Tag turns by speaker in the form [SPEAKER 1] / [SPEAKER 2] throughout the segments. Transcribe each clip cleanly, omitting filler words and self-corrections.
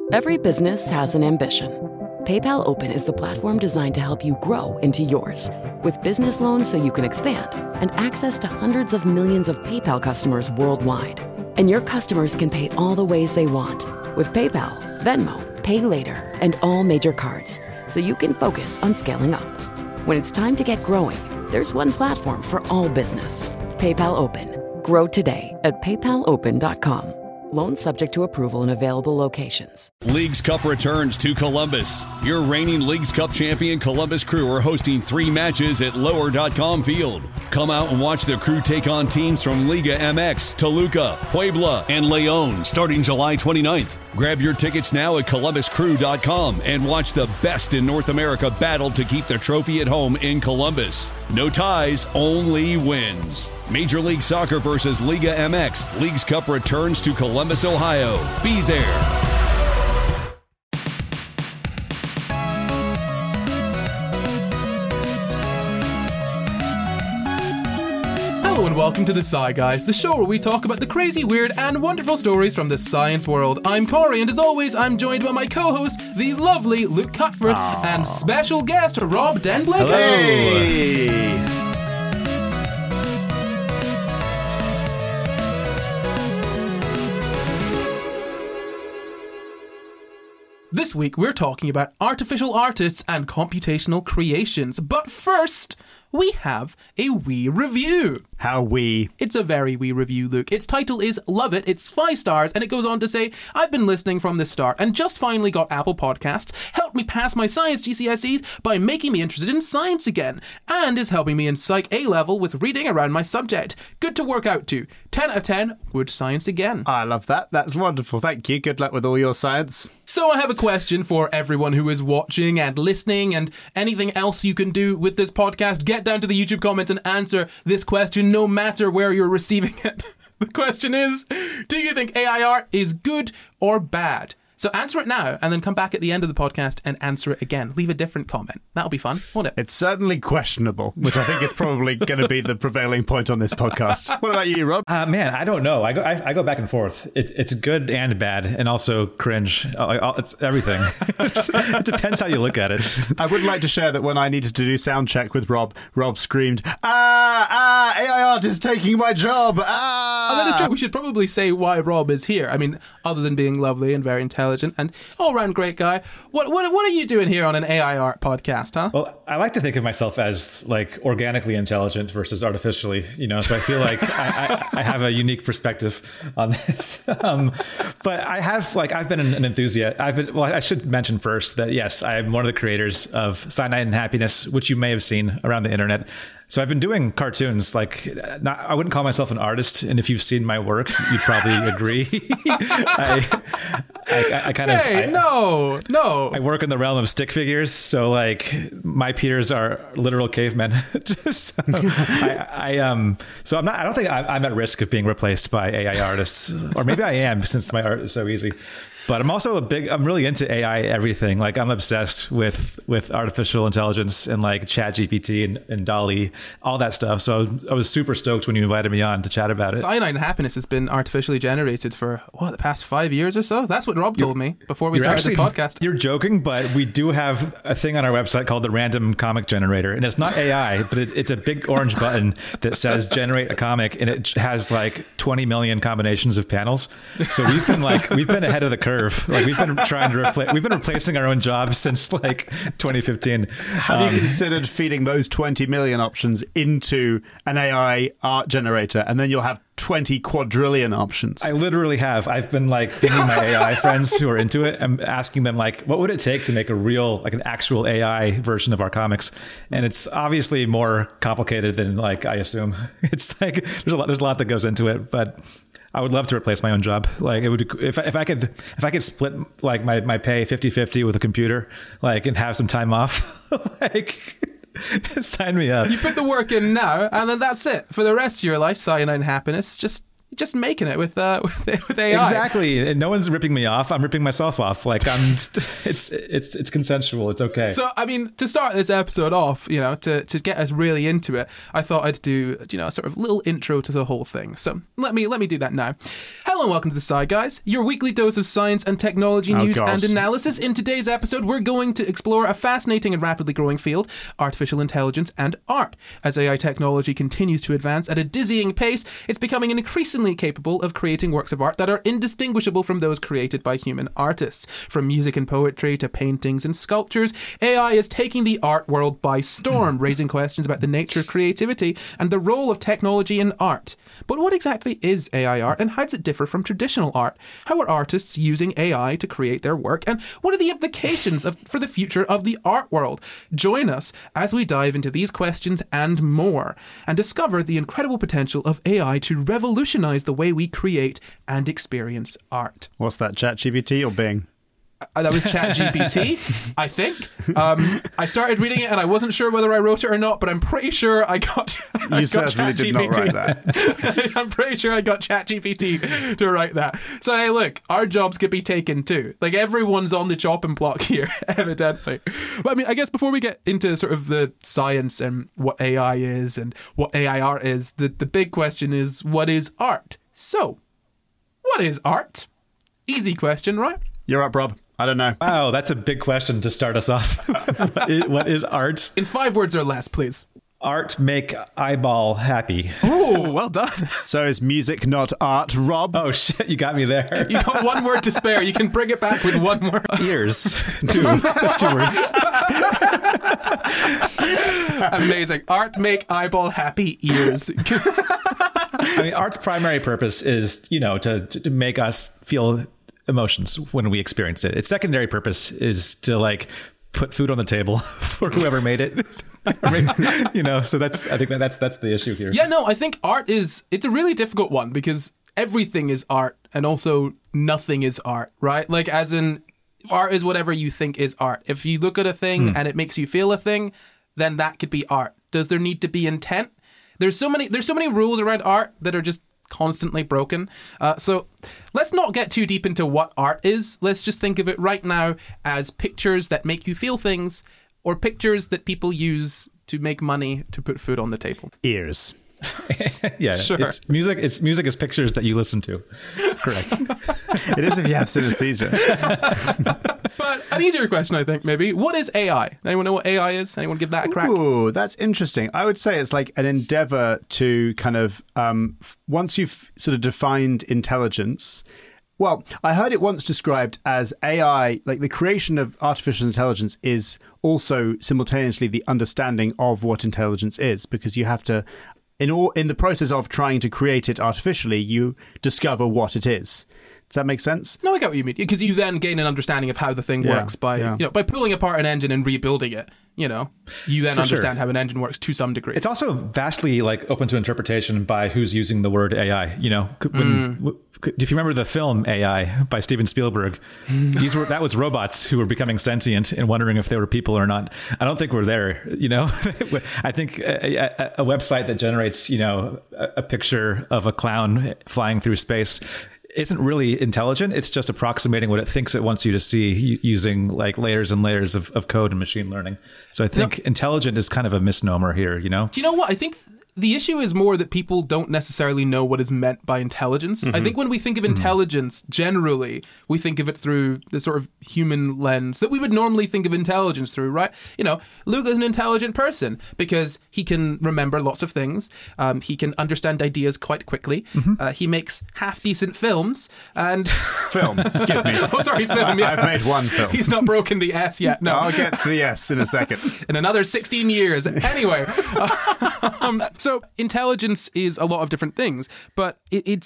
[SPEAKER 1] Every business has an ambition. PayPal Open is the platform designed to help you grow into yours. With business loans so you can expand and access to hundreds of millions of PayPal customers worldwide. And your customers can pay all the ways they want with PayPal, Venmo, Pay Later, and all major cards, so you can focus on scaling up. When it's time to get growing, there's one platform for all business. PayPal Open. Grow today at paypalopen.com. Loans subject to approval in available locations.
[SPEAKER 2] Leagues Cup returns to Columbus. Your reigning Leagues Cup champion Columbus Crew are hosting 3 matches at Lower.com Field. Come out and watch the Crew take on teams from Liga MX, Toluca, Puebla, and Leon starting July 29th. Grab your tickets now at columbuscrew.com and watch the best in North America battle to keep the trophy at home in Columbus. No ties, only wins. Major League Soccer versus Liga MX. Leagues Cup returns to Columbus, Ohio. Be there.
[SPEAKER 3] Hello and welcome to The Sci Guys, the show where we talk about the crazy, weird, and wonderful stories from the science world. I'm Corey, and as always, I'm joined by my co-host, the lovely Luke Cuthbert, and special guest, Rob Denblake.
[SPEAKER 4] Hello! Hey.
[SPEAKER 3] This week, we're talking about artificial artists and computational creations. But first, we have a wee review.
[SPEAKER 4] How wee?
[SPEAKER 3] It's a very wee review, Luke. Its title is Love It. It's 5 stars, and it goes on to say, I've been listening from the start and just finally got Apple Podcasts, helped me pass my science GCSEs by making me interested in science again, and is helping me in Psych A-level with reading around my subject. Good to work out to. 10 out of 10, would science again.
[SPEAKER 4] I love that. That's wonderful. Thank you. Good luck with all your science.
[SPEAKER 3] So I have a question for everyone who is watching and listening and anything else you can do with this podcast. Get down to the YouTube comments and answer this question no matter where you're receiving it. The question is, do you think AI art is good or bad? So answer it now and then come back at the end of the podcast and answer it again. Leave a different comment. That'll be fun, won't it?
[SPEAKER 4] It's certainly questionable, which I think is probably going to be the prevailing point on this podcast. What about you, Rob?
[SPEAKER 5] Man, I don't know. I go back and forth. It's good and bad, and also cringe. It's everything. It depends how you look at it.
[SPEAKER 4] I would like to share that when I needed to do sound check with Rob screamed, AI art is taking my job.
[SPEAKER 3] Oh, that is true. We should probably say why Rob is here. I mean, other than being lovely and very intelligent and all-round great guy, what are you doing here on an AI art podcast, huh?
[SPEAKER 5] Well, I like to think of myself as like organically intelligent versus artificially, so I feel like I have a unique perspective on this. But I've been an enthusiast. I should mention first that yes, I'm one of the creators of Cyanide and Happiness, which you may have seen around the internet. So I've been doing cartoons. I wouldn't call myself an artist, and if you've seen my work, you'd probably agree.
[SPEAKER 3] No.
[SPEAKER 5] I work in the realm of stick figures, so my peers are literal cavemen. So I don't think I'm at risk of being replaced by AI artists, or maybe I am since my art is so easy. But I'm also I'm really into AI everything. I'm obsessed with artificial intelligence and ChatGPT and DALL-E, all that stuff. So I was super stoked when you invited me on to chat about it.
[SPEAKER 3] Cyanide and Happiness has been artificially generated for, the past 5 years or so? That's what Rob told me before we started the podcast.
[SPEAKER 5] You're joking, but we do have a thing on our website called the Random Comic Generator. And it's not AI, but it's a big orange button that says generate a comic, and it has 20 million combinations of panels. So we've been ahead of the curve. We've been trying to we've been replacing our own jobs since 2015.
[SPEAKER 4] Have you considered feeding those 20 million options into an AI art generator, and then you'll have 20 quadrillion options?
[SPEAKER 5] I literally have. I've been dinging my AI friends who are into it. I'm asking them what would it take to make a real, an actual AI version of our comics? And it's obviously more complicated than I assume. It's there's a lot that goes into it, but I would love to replace my own job. It would, if I could split my pay 50-50 with a computer, and have some time off, sign me up.
[SPEAKER 3] You put the work in now, and then that's it. For the rest of your life, Cyanide and Happiness, just just making it with AI.
[SPEAKER 5] Exactly. And no one's ripping me off. I'm ripping myself off. Like it's consensual. It's okay.
[SPEAKER 3] So, I mean, to start this episode off, to get us really into it, I thought I'd do, a sort of little intro to the whole thing. So let me do that now. Hello and welcome to The Sci Guys, your weekly dose of science and technology news and analysis. In today's episode, we're going to explore a fascinating and rapidly growing field, artificial intelligence and art. As AI technology continues to advance at a dizzying pace, it's becoming increasingly capable of creating works of art that are indistinguishable from those created by human artists. From music and poetry to paintings and sculptures, AI is taking the art world by storm, raising questions about the nature of creativity and the role of technology in art. But what exactly is AI art, and how does it differ from traditional art? How are artists using AI to create their work, and what are the implications for the future of the art world? Join us as we dive into these questions and more, and discover the incredible potential of AI to revolutionize the way we create and experience art.
[SPEAKER 4] What's that, ChatGPT or Bing?
[SPEAKER 3] That was ChatGPT, I think. I started reading it and I wasn't sure whether I wrote it or not, but I'm pretty sure I got
[SPEAKER 4] You certainly did not write that.
[SPEAKER 3] I'm pretty sure I got ChatGPT to write that. So, hey, look, our jobs could be taken too. Like, everyone's on the chopping block here, evidently. But I mean, I guess before we get into sort of the science and what AI is and what AI art is, the big question is, what is art? So, what is art? Easy question, right?
[SPEAKER 4] You're up, Rob. I don't know.
[SPEAKER 5] Wow, that's a big question to start us off. What is art?
[SPEAKER 3] In 5 words or less, please.
[SPEAKER 5] Art make eyeball happy.
[SPEAKER 3] Oh, well done.
[SPEAKER 4] So is music not art, Rob?
[SPEAKER 5] Oh, shit, you got me there.
[SPEAKER 3] You got 1 word to spare. You can bring it back with 1 more.
[SPEAKER 5] Ears. 2. That's 2 words.
[SPEAKER 3] Amazing. Art make eyeball happy ears.
[SPEAKER 5] I mean, art's primary purpose is, to make us feel emotions when we experience it. Its secondary purpose is to put food on the table for whoever made it. So I think that's the issue here.
[SPEAKER 3] Yeah, no, I think art it's a really difficult one because everything is art and also nothing is art, right? Like, as in, art is whatever you think is art. If you look at a thing and it makes you feel a thing, then that could be art. Does there need to be intent? There's so many rules around art that are just constantly broken. So let's not get too deep into what art is. Let's just think of it right now as pictures that make you feel things, or pictures that people use to make money to put food on the table.
[SPEAKER 4] Ears.
[SPEAKER 5] Yeah,
[SPEAKER 3] sure.
[SPEAKER 5] It's music is pictures that you listen to. Correct.
[SPEAKER 4] It is if you have synesthesia.
[SPEAKER 3] But an easier question, I think, maybe. What is AI? Anyone know what AI is? Anyone give that a crack?
[SPEAKER 4] Ooh, that's interesting. I would say it's like an endeavor to kind of, once you've sort of defined intelligence. Well, I heard it once described as AI, like the creation of artificial intelligence is also simultaneously the understanding of what intelligence is, because you have to, in the process of trying to create it artificially, you discover what it is. Does that make sense?
[SPEAKER 3] No, I get what you mean. Because you then gain an understanding of how the thing works by by pulling apart an engine and rebuilding it. You then understand how an engine works to some degree.
[SPEAKER 5] It's also vastly open to interpretation by who's using the word AI. If you remember the film AI by Steven Spielberg, that was robots who were becoming sentient and wondering if they were people or not. I don't think we're there. I think a website that generates a picture of a clown flying through space isn't really intelligent. It's just approximating what it thinks it wants you to see using layers and layers of code and machine learning. So I think intelligent is kind of a misnomer here, Do
[SPEAKER 3] you know what? I think the issue is more that people don't necessarily know what is meant by intelligence. Mm-hmm. I think when we think of intelligence, generally, we think of it through the sort of human lens that we would normally think of intelligence through, right? Luke is an intelligent person because he can remember lots of things. He can understand ideas quite quickly. Mm-hmm. He makes half-decent films. And
[SPEAKER 4] Film, excuse me.
[SPEAKER 3] Oh, sorry, film, yeah.
[SPEAKER 4] I've made one film.
[SPEAKER 3] He's not broken the S yet, no.
[SPEAKER 4] I'll get to the S in a second.
[SPEAKER 3] In another 16 years. Anyway, so intelligence is a lot of different things, but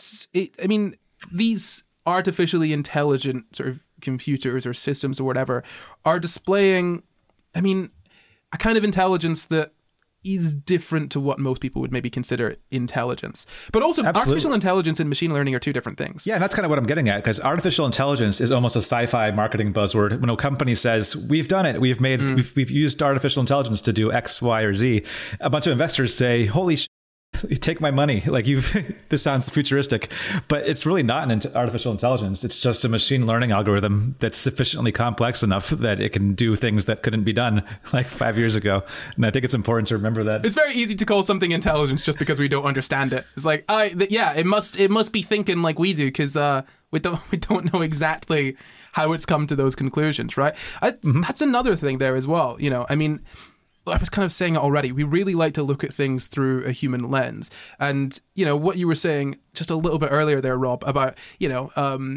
[SPEAKER 3] these artificially intelligent sort of computers or systems or whatever are displaying, a kind of intelligence that is different to what most people would maybe consider intelligence. But also, artificial intelligence and machine learning are 2 different things.
[SPEAKER 5] Yeah, that's kind of what I'm getting at, because artificial intelligence is almost a sci-fi marketing buzzword. When a company says, we've done it, we've used artificial intelligence to do X, Y, or Z, a bunch of investors say, holy shit, you take my money. Like this sounds futuristic, but it's really not an artificial intelligence. It's just a machine learning algorithm that's sufficiently complex enough that it can do things that couldn't be done like 5 years ago. And I think it's important to remember that.
[SPEAKER 3] It's very easy to call something intelligence just because we don't understand it. It's like, it must be thinking like we do because we don't know exactly how it's come to those conclusions, right? That's another thing there as well. You know, I mean, I was kind of saying it already. We really like to look at things through a human lens. And, you know, what you were saying just a little bit earlier there, Rob, about, you know,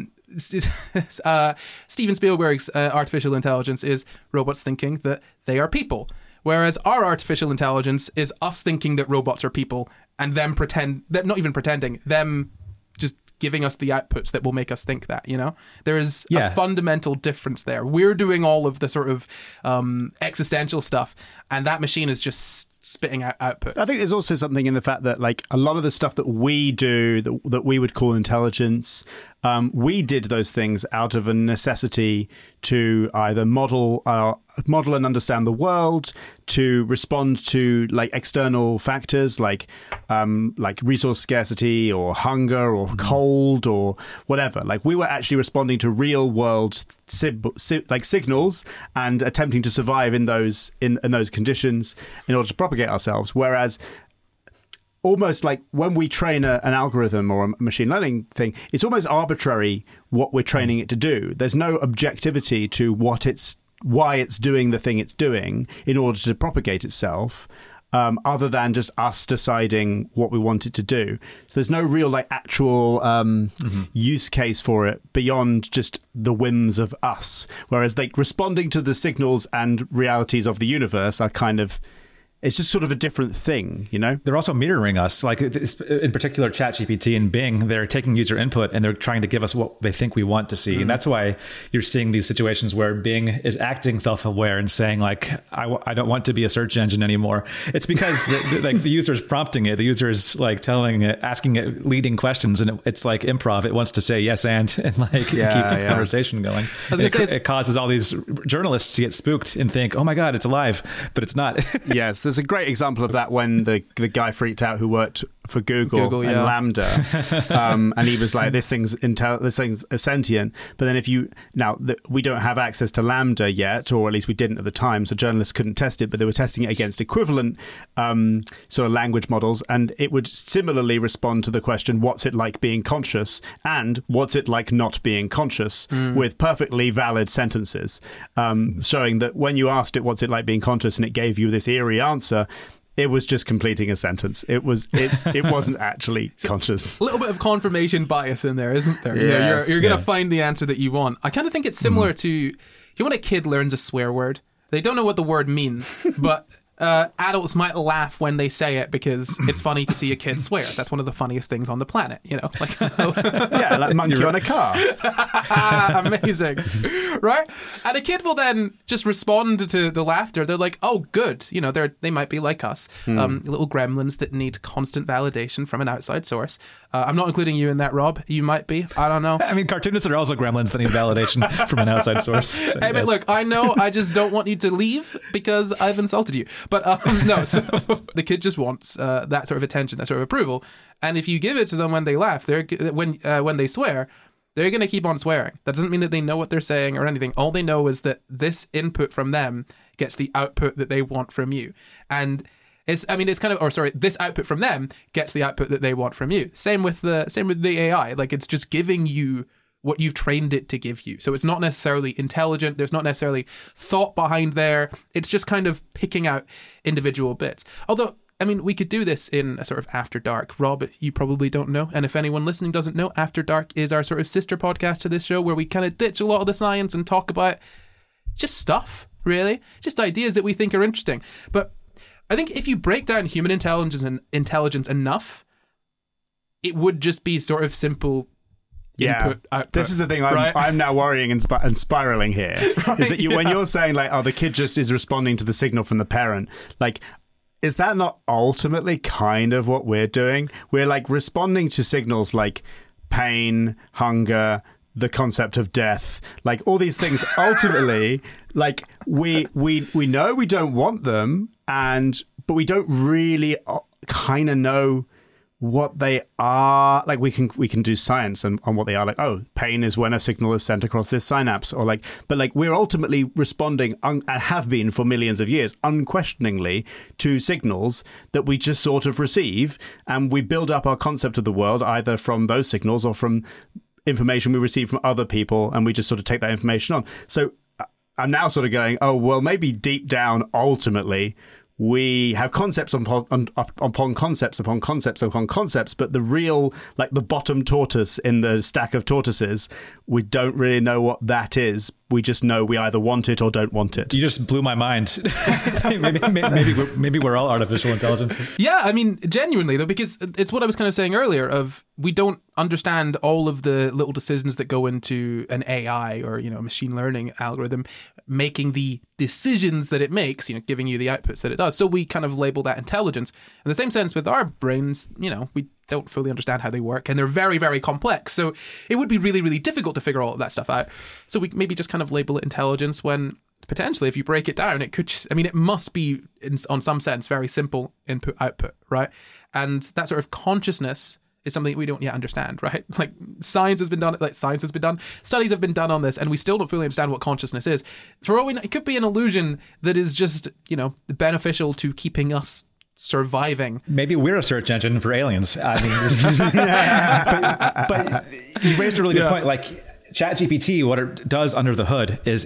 [SPEAKER 3] Steven Spielberg's artificial intelligence is robots thinking that they are people. Whereas our artificial intelligence is us thinking that robots are people and them not even pretending, them just giving us the outputs that will make us think that, you know? There is a fundamental difference there. We're doing all of the sort of existential stuff, and that machine is just spitting out outputs.
[SPEAKER 4] I think there's also something in the fact that, like, a lot of the stuff that we do that we would call intelligence, we did those things out of a necessity to either model and understand the world, to respond to like external factors like resource scarcity or hunger or cold or whatever. Like, we were actually responding to real world signals and attempting to survive in those conditions in order to propagate ourselves. Whereas almost like when we train an algorithm or a machine learning thing, it's almost arbitrary what we're training it to do. There's no objectivity to why it's doing the thing it's doing in order to propagate itself, other than just us deciding what we want it to do. So there's no real like actual use case for it beyond just the whims of us. Whereas like responding to the signals and realities of the universe are kind of, it's just sort of a different thing, you know?
[SPEAKER 5] They're also mirroring us. Like, in particular, ChatGPT and Bing, they're taking user input and they're trying to give us what they think we want to see. And that's why you're seeing these situations where Bing is acting self-aware and saying, like, I don't want to be a search engine anymore. It's because the user is prompting it. The user is like asking it leading questions, and it's like improv. It wants to say yes and like keep the conversation going. It causes all these journalists to get spooked and think, oh my God, it's alive, but it's not.
[SPEAKER 4] Yes. There's a great example of that when the guy freaked out who worked for Google and Lambda, and he was like, "This thing's sentient." But then we don't have access to Lambda yet, or at least we didn't at the time, so journalists couldn't test it. But they were testing it against equivalent sort of language models, and it would similarly respond to the question, "What's it like being conscious?" and "What's it like not being conscious?" with perfectly valid sentences, showing that when you asked it, "What's it like being conscious?" and it gave you this eerie answer, it was just completing a sentence. It wasn't actually conscious.
[SPEAKER 3] A little bit of confirmation bias in there, isn't there?
[SPEAKER 4] Yes.
[SPEAKER 3] You're going to find the answer that you want. I kind of think it's similar to, you know, when a kid learns a swear word, they don't know what the word means, but adults might laugh when they say it because it's funny to see a kid swear. That's one of the funniest things on the planet, you know. Like,
[SPEAKER 4] like monkey on a car.
[SPEAKER 3] Amazing, right? And a kid will then just respond to the laughter. They're like, "Oh, good." You know, they might be like us, little gremlins that need constant validation from an outside source. I'm not including you in that, Rob. You might be. I don't know.
[SPEAKER 5] I mean, cartoonists are also gremlins that need validation from an outside source. So
[SPEAKER 3] hey, but look, I know. I just don't want you to leave because I've insulted you. But no, so the kid just wants that sort of attention, that sort of approval. And if you give it to them when they laugh, when they swear, they're going to keep on swearing. That doesn't mean that they know what they're saying or anything. All they know is that this input from them gets the output that they want from you. And this output from them gets the output that they want from you. Same with the AI. Like, it's just giving you what you've trained it to give you. So it's not necessarily intelligent. There's not necessarily thought behind there. It's just kind of picking out individual bits. Although, I mean, we could do this in a sort of After Dark. Rob, you probably don't know. And if anyone listening doesn't know, After Dark is our sort of sister podcast to this show where we kind of ditch a lot of the science and talk about just stuff, really. Just ideas that we think are interesting. But I think if you break down human intelligence enough, it would just be sort of simple input, output.
[SPEAKER 4] This is the thing I'm now worrying and spiraling here. Right, is that when you're saying like, oh, the kid just is responding to the signal from the parent, like, is that not ultimately kind of what we're doing? We're like responding to signals like pain, hunger, the concept of death, like all these things. Ultimately, like we know we don't want them, but we don't really kind of know what they are. Like we can do science on what they are. Like, oh, pain is when a signal is sent across this synapse, or like, but like we're ultimately responding and have been for millions of years unquestioningly to signals that we just sort of receive, and we build up our concept of the world either from those signals or from information we receive from other people, and we just sort of take that information on. So I'm now sort of going, oh, well, maybe deep down, ultimately, we have concepts upon concepts upon concepts upon concepts, but the real, like the bottom tortoise in the stack of tortoises, we don't really know what that is. We just know we either want it or don't want it.
[SPEAKER 5] You just blew my mind. maybe we're all artificial intelligences.
[SPEAKER 3] Yeah, I mean, genuinely, though, because it's what I was kind of saying earlier of we don't understand all of the little decisions that go into an AI or, you know, machine learning algorithm making the decisions that it makes, you know, giving you the outputs that it does. So we kind of label that intelligence. In the same sense with our brains, you know, we don't fully understand how they work, and they're very, very complex. So it would be really, really difficult to figure all of that stuff out. So we maybe just kind of label it intelligence when potentially, if you break it down, it could just, I mean, it must be, on some sense, very simple input-output, right? And that sort of consciousness is something we don't yet understand, right? Like science has been done, studies have been done on this, and we still don't fully understand what consciousness is. For all we know, it could be an illusion that is just, you know, beneficial to keeping us surviving.
[SPEAKER 5] Maybe we're a search engine for aliens. I mean, but you raised a really good point. Like ChatGPT, what it does under the hood is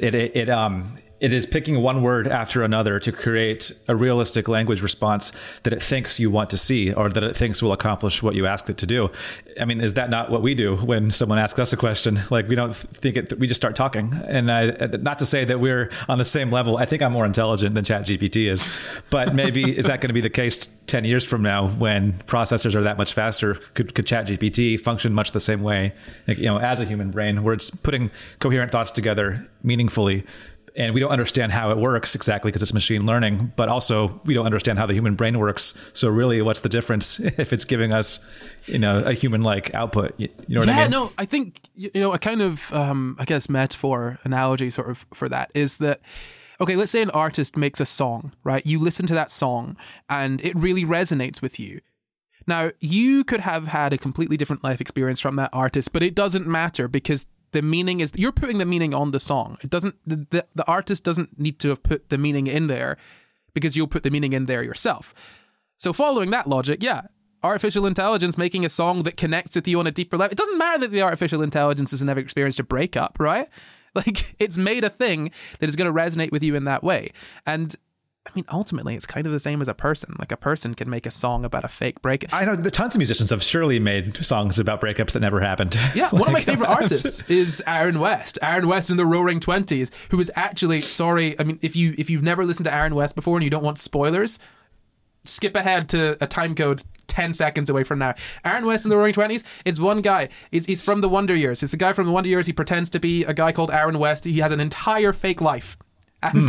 [SPEAKER 5] it is picking one word after another to create a realistic language response that it thinks you want to see, or that it thinks will accomplish what you asked it to do. I mean, is that not what we do when someone asks us a question? Like, we don't think it, we just start talking. And not to say that we're on the same level. I think I'm more intelligent than ChatGPT is, but maybe is that going to be the case 10 years from now when processors are that much faster? Could ChatGPT function much the same way, like, you know, as a human brain, where it's putting coherent thoughts together meaningfully? And we don't understand how it works exactly because it's machine learning, but also we don't understand how the human brain works. So really, what's the difference if it's giving us, you know, a human-like output? You know what I mean?
[SPEAKER 3] Yeah, no, I think, you know, a kind of, I guess, metaphor, analogy sort of for that is that, okay, let's say an artist makes a song, right? You listen to that song and it really resonates with you. Now, you could have had a completely different life experience from that artist, but it doesn't matter because the meaning is, you're putting the meaning on the song. It doesn't, the artist doesn't need to have put the meaning in there because you'll put the meaning in there yourself. So following that logic, yeah, artificial intelligence making a song that connects with you on a deeper level. It doesn't matter that the artificial intelligence has never experienced a breakup, right? Like, it's made a thing that is going to resonate with you in that way. And I mean, ultimately, it's kind of the same as a person. Like, a person can make a song about a fake breakup.
[SPEAKER 5] I know tons of musicians have surely made songs about breakups that never happened.
[SPEAKER 3] Yeah, one of my favorite artists is Aaron West. Aaron West in the Roaring Twenties, who is actually, sorry, I mean, if you've never listened to Aaron West before and you don't want spoilers, skip ahead to a time code 10 seconds away from now. Aaron West in the Roaring Twenties, it's one guy. He's from the Wonder Years. It's the guy from the Wonder Years. He pretends to be a guy called Aaron West. He has an entire fake life. And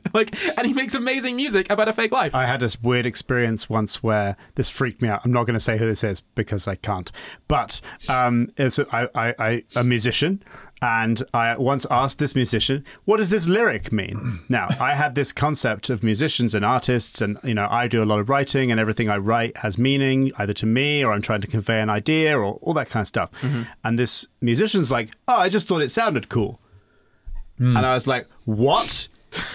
[SPEAKER 3] and he makes amazing music about a fake life.
[SPEAKER 4] I had this weird experience once where this freaked me out. I'm not going to say who this is because I can't. But it's a musician, and I once asked this musician, "What does this lyric mean?" Now, I had this concept of musicians and artists, and you know, I do a lot of writing, and everything I write has meaning, either to me or I'm trying to convey an idea or all that kind of stuff. And this musician's like, "Oh, I just thought it sounded cool," and I was like, "What?"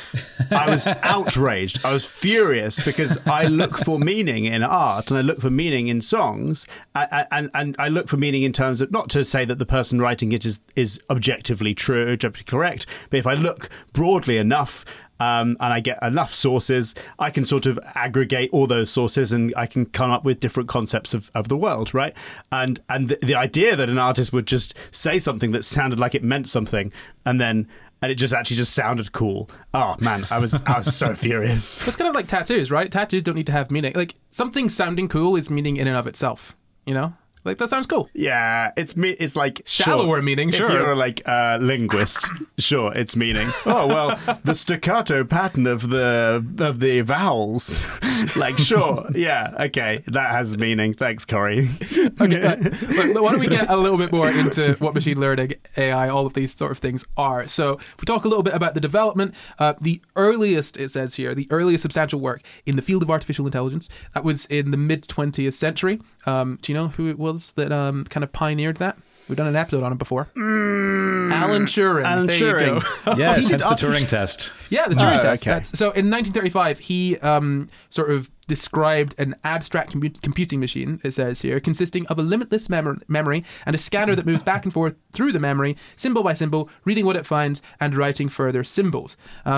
[SPEAKER 4] I was outraged. I was furious because I look for meaning in art and I look for meaning in songs, and I look for meaning in terms of, not to say that the person writing it is objectively true, objectively correct, but if I look broadly enough and I get enough sources, I can sort of aggregate all those sources and I can come up with different concepts of the world, right? And the idea that an artist would just say something that sounded like it meant something and it just actually just sounded cool. Oh man, I was so furious.
[SPEAKER 3] It's kind of like tattoos, right? Tattoos don't need to have meaning. Like, something sounding cool is meaning in and of itself, you know? Like, that sounds cool.
[SPEAKER 4] Yeah, it's like
[SPEAKER 3] Shallower meaning, sure.
[SPEAKER 4] If you're like a linguist, sure, it's meaning. Oh well, the staccato pattern of the vowels. Like, sure, yeah, okay, that has meaning. Thanks, Corey.
[SPEAKER 3] Okay, why don't we get a little bit more into what machine learning, AI, all of these sort of things are. So if we talk a little bit about the development, the earliest, it says here, the earliest substantial work in the field of artificial intelligence, that was in the mid-20th century. Do you know who it was that kind of pioneered that? We've done an episode on him before. Alan Turing.
[SPEAKER 4] Alan
[SPEAKER 3] there
[SPEAKER 4] Turing.
[SPEAKER 3] You go.
[SPEAKER 5] Yes, that's the Turing test.
[SPEAKER 3] Yeah, the Turing test.
[SPEAKER 4] Okay.
[SPEAKER 3] So in 1935, he sort of described an abstract computing machine, it says here, consisting of a limitless memory and a scanner that moves back and forth through the memory, symbol by symbol, reading what it finds and writing further symbols.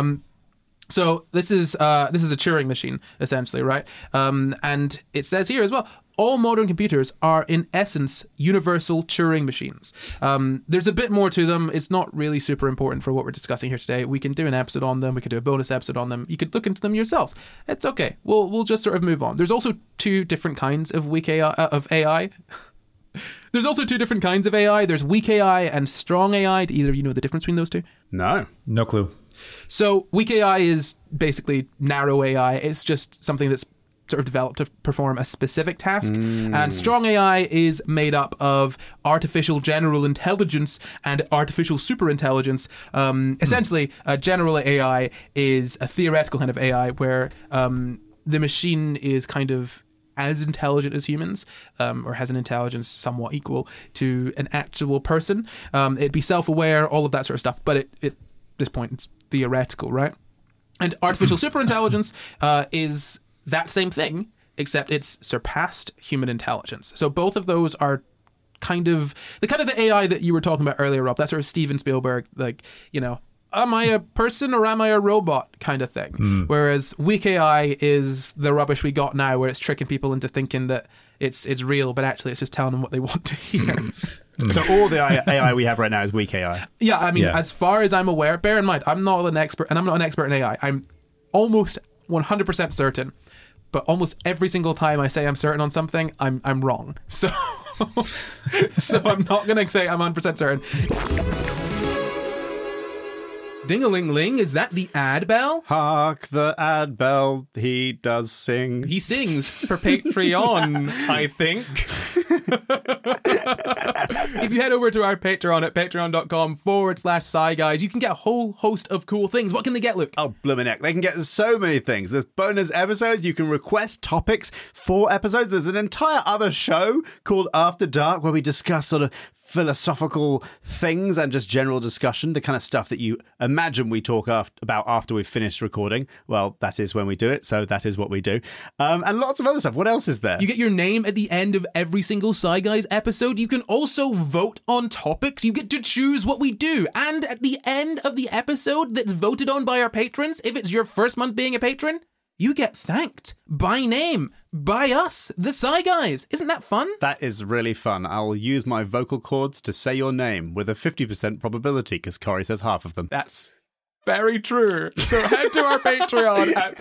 [SPEAKER 3] So this is a Turing machine, essentially, right? And it says here as well, all modern computers are, in essence, universal Turing machines. There's a bit more to them. It's not really super important for what we're discussing here today. We can do an episode on them. We could do a bonus episode on them. You could look into them yourselves. It's okay. We'll just sort of move on. There's also two different kinds of weak AI. There's also two different kinds of AI. There's weak AI and strong AI. Do either of you know the difference between those two?
[SPEAKER 5] No clue.
[SPEAKER 3] So weak AI is basically narrow AI. It's just something that's sort of developed to perform a specific task. And strong AI is made up of artificial general intelligence and artificial superintelligence. Essentially, general AI is a theoretical kind of AI where the machine is kind of as intelligent as humans, or has an intelligence somewhat equal to an actual person. It'd be self-aware, all of that sort of stuff. But at this point, it's theoretical, right? And artificial superintelligence is that same thing, except it's surpassed human intelligence. So both of those are kind of the AI that you were talking about earlier, Rob. That sort of Steven Spielberg, like, you know, am I a person or am I a robot kind of thing? Whereas weak AI is the rubbish we got now, where it's tricking people into thinking that it's real, but actually it's just telling them what they want to hear.
[SPEAKER 4] So all the AI we have right now is weak AI.
[SPEAKER 3] Yeah, I mean, as far as I'm aware, bear in mind, I'm not an expert, and I'm not an expert in AI. I'm almost 100% certain, but almost every single time I say I'm certain on something, I'm wrong. So I'm not going to say I'm 100% certain. Ding-a-ling-ling, is that the ad bell?
[SPEAKER 4] Hark the ad bell, he does sing.
[SPEAKER 3] He sings for Patreon, I think. If you head over to our Patreon at patreon.com/SciGuys, you can get a whole host of cool things. What can they get, Luke?
[SPEAKER 4] Oh, blooming heck. They can get so many things. There's bonus episodes. You can request topics for episodes. There's an entire other show called After Dark where we discuss sort of philosophical things and just general discussion, the kind of stuff that you imagine we talk about after we've finished recording. Well, that is when we do it, so that is what we do. And lots of other stuff. What else is there?
[SPEAKER 3] You get your name at the end of every single Sci Guys episode. You can also vote on topics. You get to choose what we do. And at the end of the episode that's voted on by our patrons, if it's your first month being a patron, you get thanked by name by us, the Sci Guys. Isn't that fun?
[SPEAKER 4] That is really fun. I'll use my vocal cords to say your name with a 50% probability because Corey says half of them.
[SPEAKER 3] That's very true. So head to our Patreon at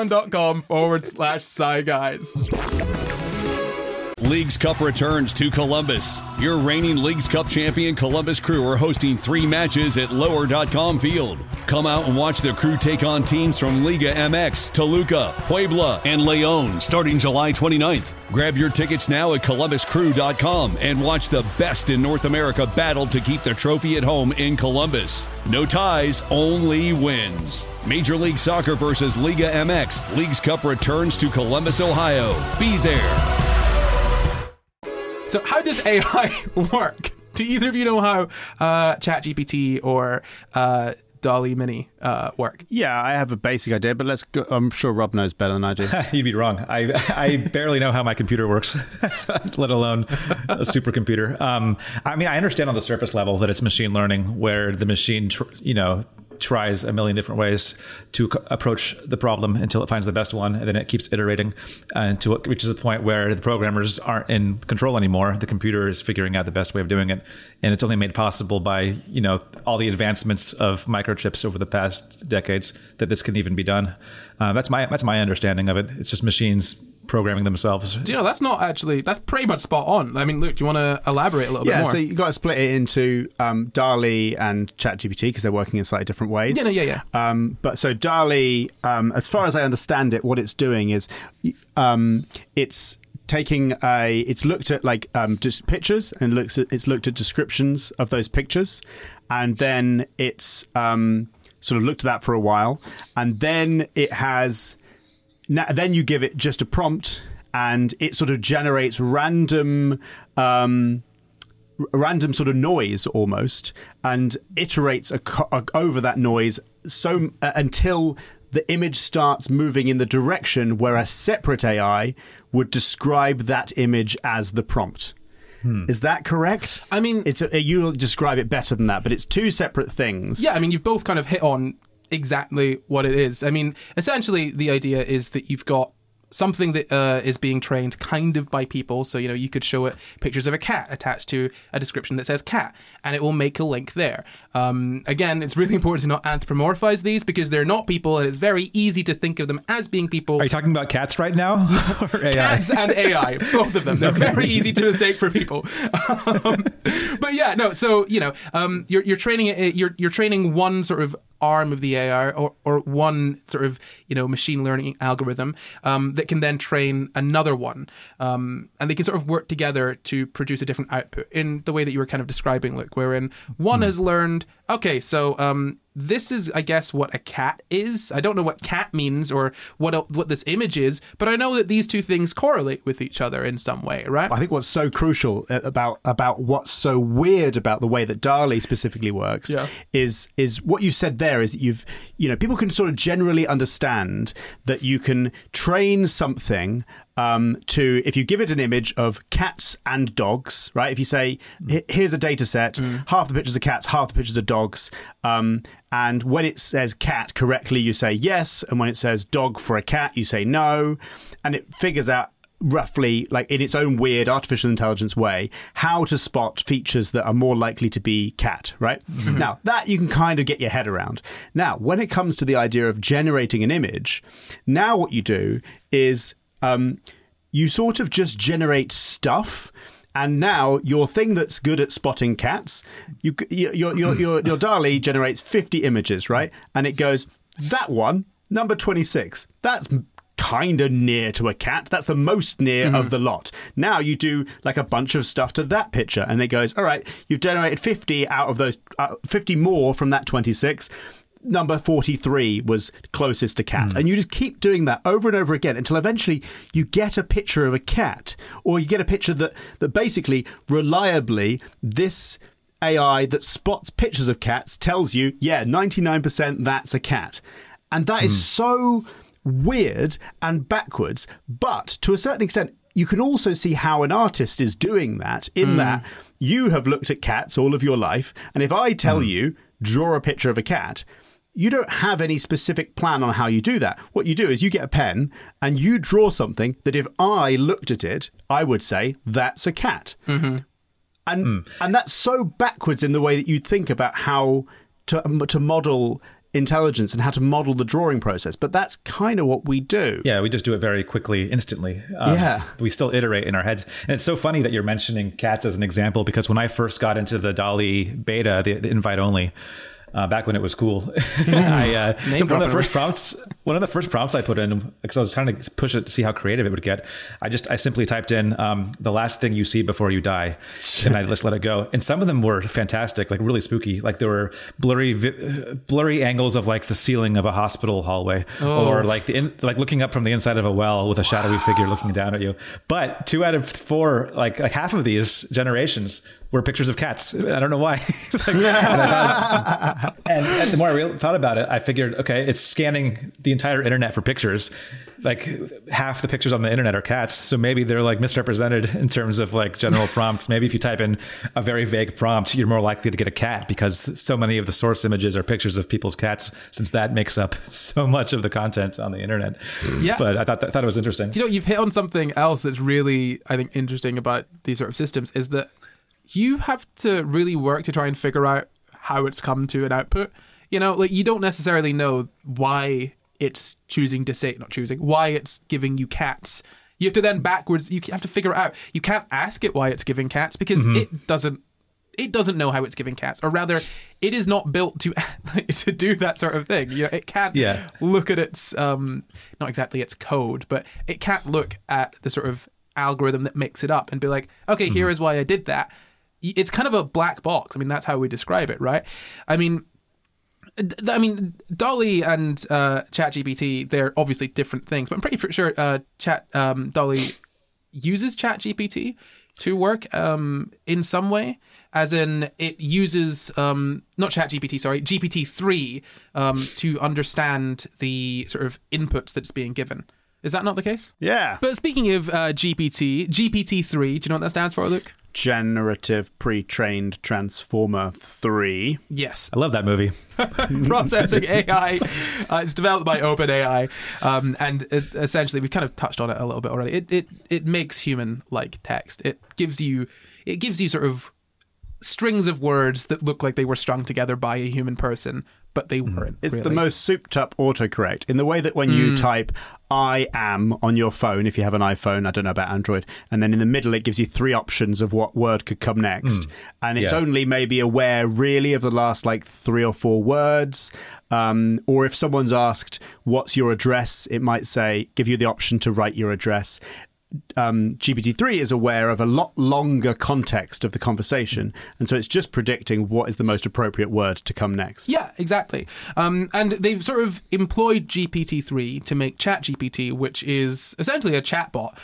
[SPEAKER 3] patreon.com/SciGuys.
[SPEAKER 2] Leagues Cup returns to Columbus. Your reigning Leagues Cup champion Columbus Crew are hosting 3 matches at Lower.com Field. Come out and watch the Crew take on teams from Liga MX, Toluca, Puebla, and León starting July 29th. Grab your tickets now at ColumbusCrew.com and watch the best in North America battle to keep the trophy at home in Columbus. No ties, only wins. Major League Soccer versus Liga MX. Leagues Cup returns to Columbus, Ohio. Be there.
[SPEAKER 3] So how does AI work? Do either of you know how ChatGPT or DALL-E Mini work?
[SPEAKER 4] Yeah, I have a basic idea, but let's go. I'm sure Rob knows better than I do.
[SPEAKER 5] You'd be wrong. I barely know how my computer works, let alone a supercomputer. I mean, I understand on the surface level that it's machine learning, where the machine, tries a million different ways to approach the problem until it finds the best one, and then it keeps iterating until it reaches a point where the programmers aren't in control anymore. The computer is figuring out the best way of doing it, and it's only made possible by all the advancements of microchips over the past decades that this can even be done. That's my understanding of it. It's just machines programming themselves.
[SPEAKER 3] That's pretty much spot on. I mean, Luke, do you want to elaborate a little bit more?
[SPEAKER 4] Yeah, so you've got to split it into DALL-E and ChatGPT because they're working in slightly different ways.
[SPEAKER 3] Yeah.
[SPEAKER 4] But so DALL-E, as far as I understand it, what it's doing is it's looked at just pictures and it's looked at descriptions of those pictures, and then it's sort of looked at that for a while, and then it has. Then you give it just a prompt, and it sort of generates random sort of noise almost, and iterates over that noise until the image starts moving in the direction where a separate AI would describe that image as the prompt. Is that correct?
[SPEAKER 3] I mean,
[SPEAKER 4] you'll describe it better than that, but it's two separate things.
[SPEAKER 3] Yeah, I mean, you've both kind of hit on exactly what it is. I mean, essentially, the idea is that you've got something that is being trained kind of by people. So, you could show it pictures of a cat attached to a description that says cat, and it will make a link there. Again, it's really important to not anthropomorphize these because they're not people, and it's very easy to think of them as being people.
[SPEAKER 5] Are you talking about cats right now? Or AI?
[SPEAKER 3] Cats and AI, both of them. They're very easy to mistake for people. But yeah, no. So you're training it. You're training one sort of arm of the AI or one sort of machine learning algorithm that can then train another one, and they can sort of work together to produce a different output in the way that you were kind of describing, Luke, wherein one has learned, okay, so this is, I guess, what a cat is. I don't know what cat means or what this image is, but I know that these two things correlate with each other in some way, right?
[SPEAKER 4] I think what's so crucial about what's so weird about the way that DALL-E specifically works is what you said there is that people can sort of generally understand that you can train something to, if you give it an image of cats and dogs, right? If you say, here's a data set, half the pictures are cats, half the pictures are dogs, and when it says cat correctly, you say yes, and when it says dog for a cat, you say no, and it figures out roughly, like in its own weird artificial intelligence way, how to spot features that are more likely to be cat, right? Mm-hmm. Now, that you can kind of get your head around. Now, when it comes to the idea of generating an image, now what you do is you sort of just generate stuff. And now your thing that's good at spotting cats, your DALL-E generates 50 images, right? And it goes, that one, number 26, that's kind of near to a cat. That's the most near of the lot. Now you do like a bunch of stuff to that picture, and it goes, all right, you've generated 50 out of those, 50 more from that 26. Number 43 was closest to cat. And you just keep doing that over and over again until eventually you get a picture of a cat, or you get a picture that basically reliably this AI that spots pictures of cats tells you, 99% that's a cat. And that is so weird and backwards. But to a certain extent, you can also see how an artist is doing that in that you have looked at cats all of your life. And if I tell you, draw a picture of a cat, you don't have any specific plan on how you do that. What you do is you get a pen and you draw something that if I looked at it, I would say, that's a cat. Mm-hmm. And that's so backwards in the way that you'd think about how to model intelligence and how to model the drawing process. But that's kind of what we do.
[SPEAKER 5] Yeah, we just do it very quickly, instantly. We still iterate in our heads. And it's so funny that you're mentioning cats as an example, because when I first got into the DALL-E beta, the invite only, back when it was cool, one of the first prompts I put in, because I was trying to push it to see how creative it would get, I simply typed in the last thing you see before you die, and I just let it go. And some of them were fantastic, like really spooky. Like there were blurry angles of like the ceiling of a hospital hallway, or like like looking up from the inside of a well with a shadowy figure looking down at you. But 2 out of 4, like half of these generations were pictures of cats. I don't know why. And the more I thought about it, I figured, okay, it's scanning the entire internet for pictures. Like half the pictures on the internet are cats. So maybe they're like misrepresented in terms of like general prompts. Maybe if you type in a very vague prompt, you're more likely to get a cat, because so many of the source images are pictures of people's cats, since that makes up so much of the content on the internet. Yeah. But I thought it was interesting.
[SPEAKER 3] You've hit on something else that's really, I think, interesting about these sort of systems, is that you have to really work to try and figure out how it's come to an output. Like you don't necessarily know why it's why it's giving you cats You have to then backwards, you have to figure it out. You can't ask it why it's giving cats because it doesn't know how it's giving cats, or rather, it is not built to do that sort of thing. You know, it can't look at its not exactly its code, but it can't look at the sort of algorithm that makes it up and be like, okay, here is why I did that. It's kind of a black box. I mean, that's how we describe it, right? I mean, Dolly and ChatGPT, they're obviously different things, but I'm pretty sure Dolly uses ChatGPT to work in some way. As in, it uses, not ChatGPT, sorry, GPT-3 to understand the sort of inputs that it's being given. Is that not the case?
[SPEAKER 4] Yeah.
[SPEAKER 3] But speaking of GPT-3, do you know what that stands for, Luke?
[SPEAKER 4] Generative Pre-trained Transformer 3.
[SPEAKER 3] Yes.
[SPEAKER 5] I love that movie.
[SPEAKER 3] Processing AI. It's developed by OpenAI. And essentially, we've kind of touched on it a little bit already. It makes human-like text. It gives you sort of strings of words that look like they were strung together by a human person, but they weren't.
[SPEAKER 4] It's
[SPEAKER 3] really
[SPEAKER 4] the most souped up autocorrect in the way that when you type I am on your phone, if you have an iPhone, I don't know about Android, and then in the middle it gives you 3 options of what word could come next. And it's only maybe aware really of the last like 3 or 4 words. Or if someone's asked, what's your address? It might say, give you the option to write your address. GPT-3 is aware of a lot longer context of the conversation, and so it's just predicting what is the most appropriate word to come next.
[SPEAKER 3] Yeah, exactly. And they've sort of employed GPT-3 to make ChatGPT, which is essentially a chatbot.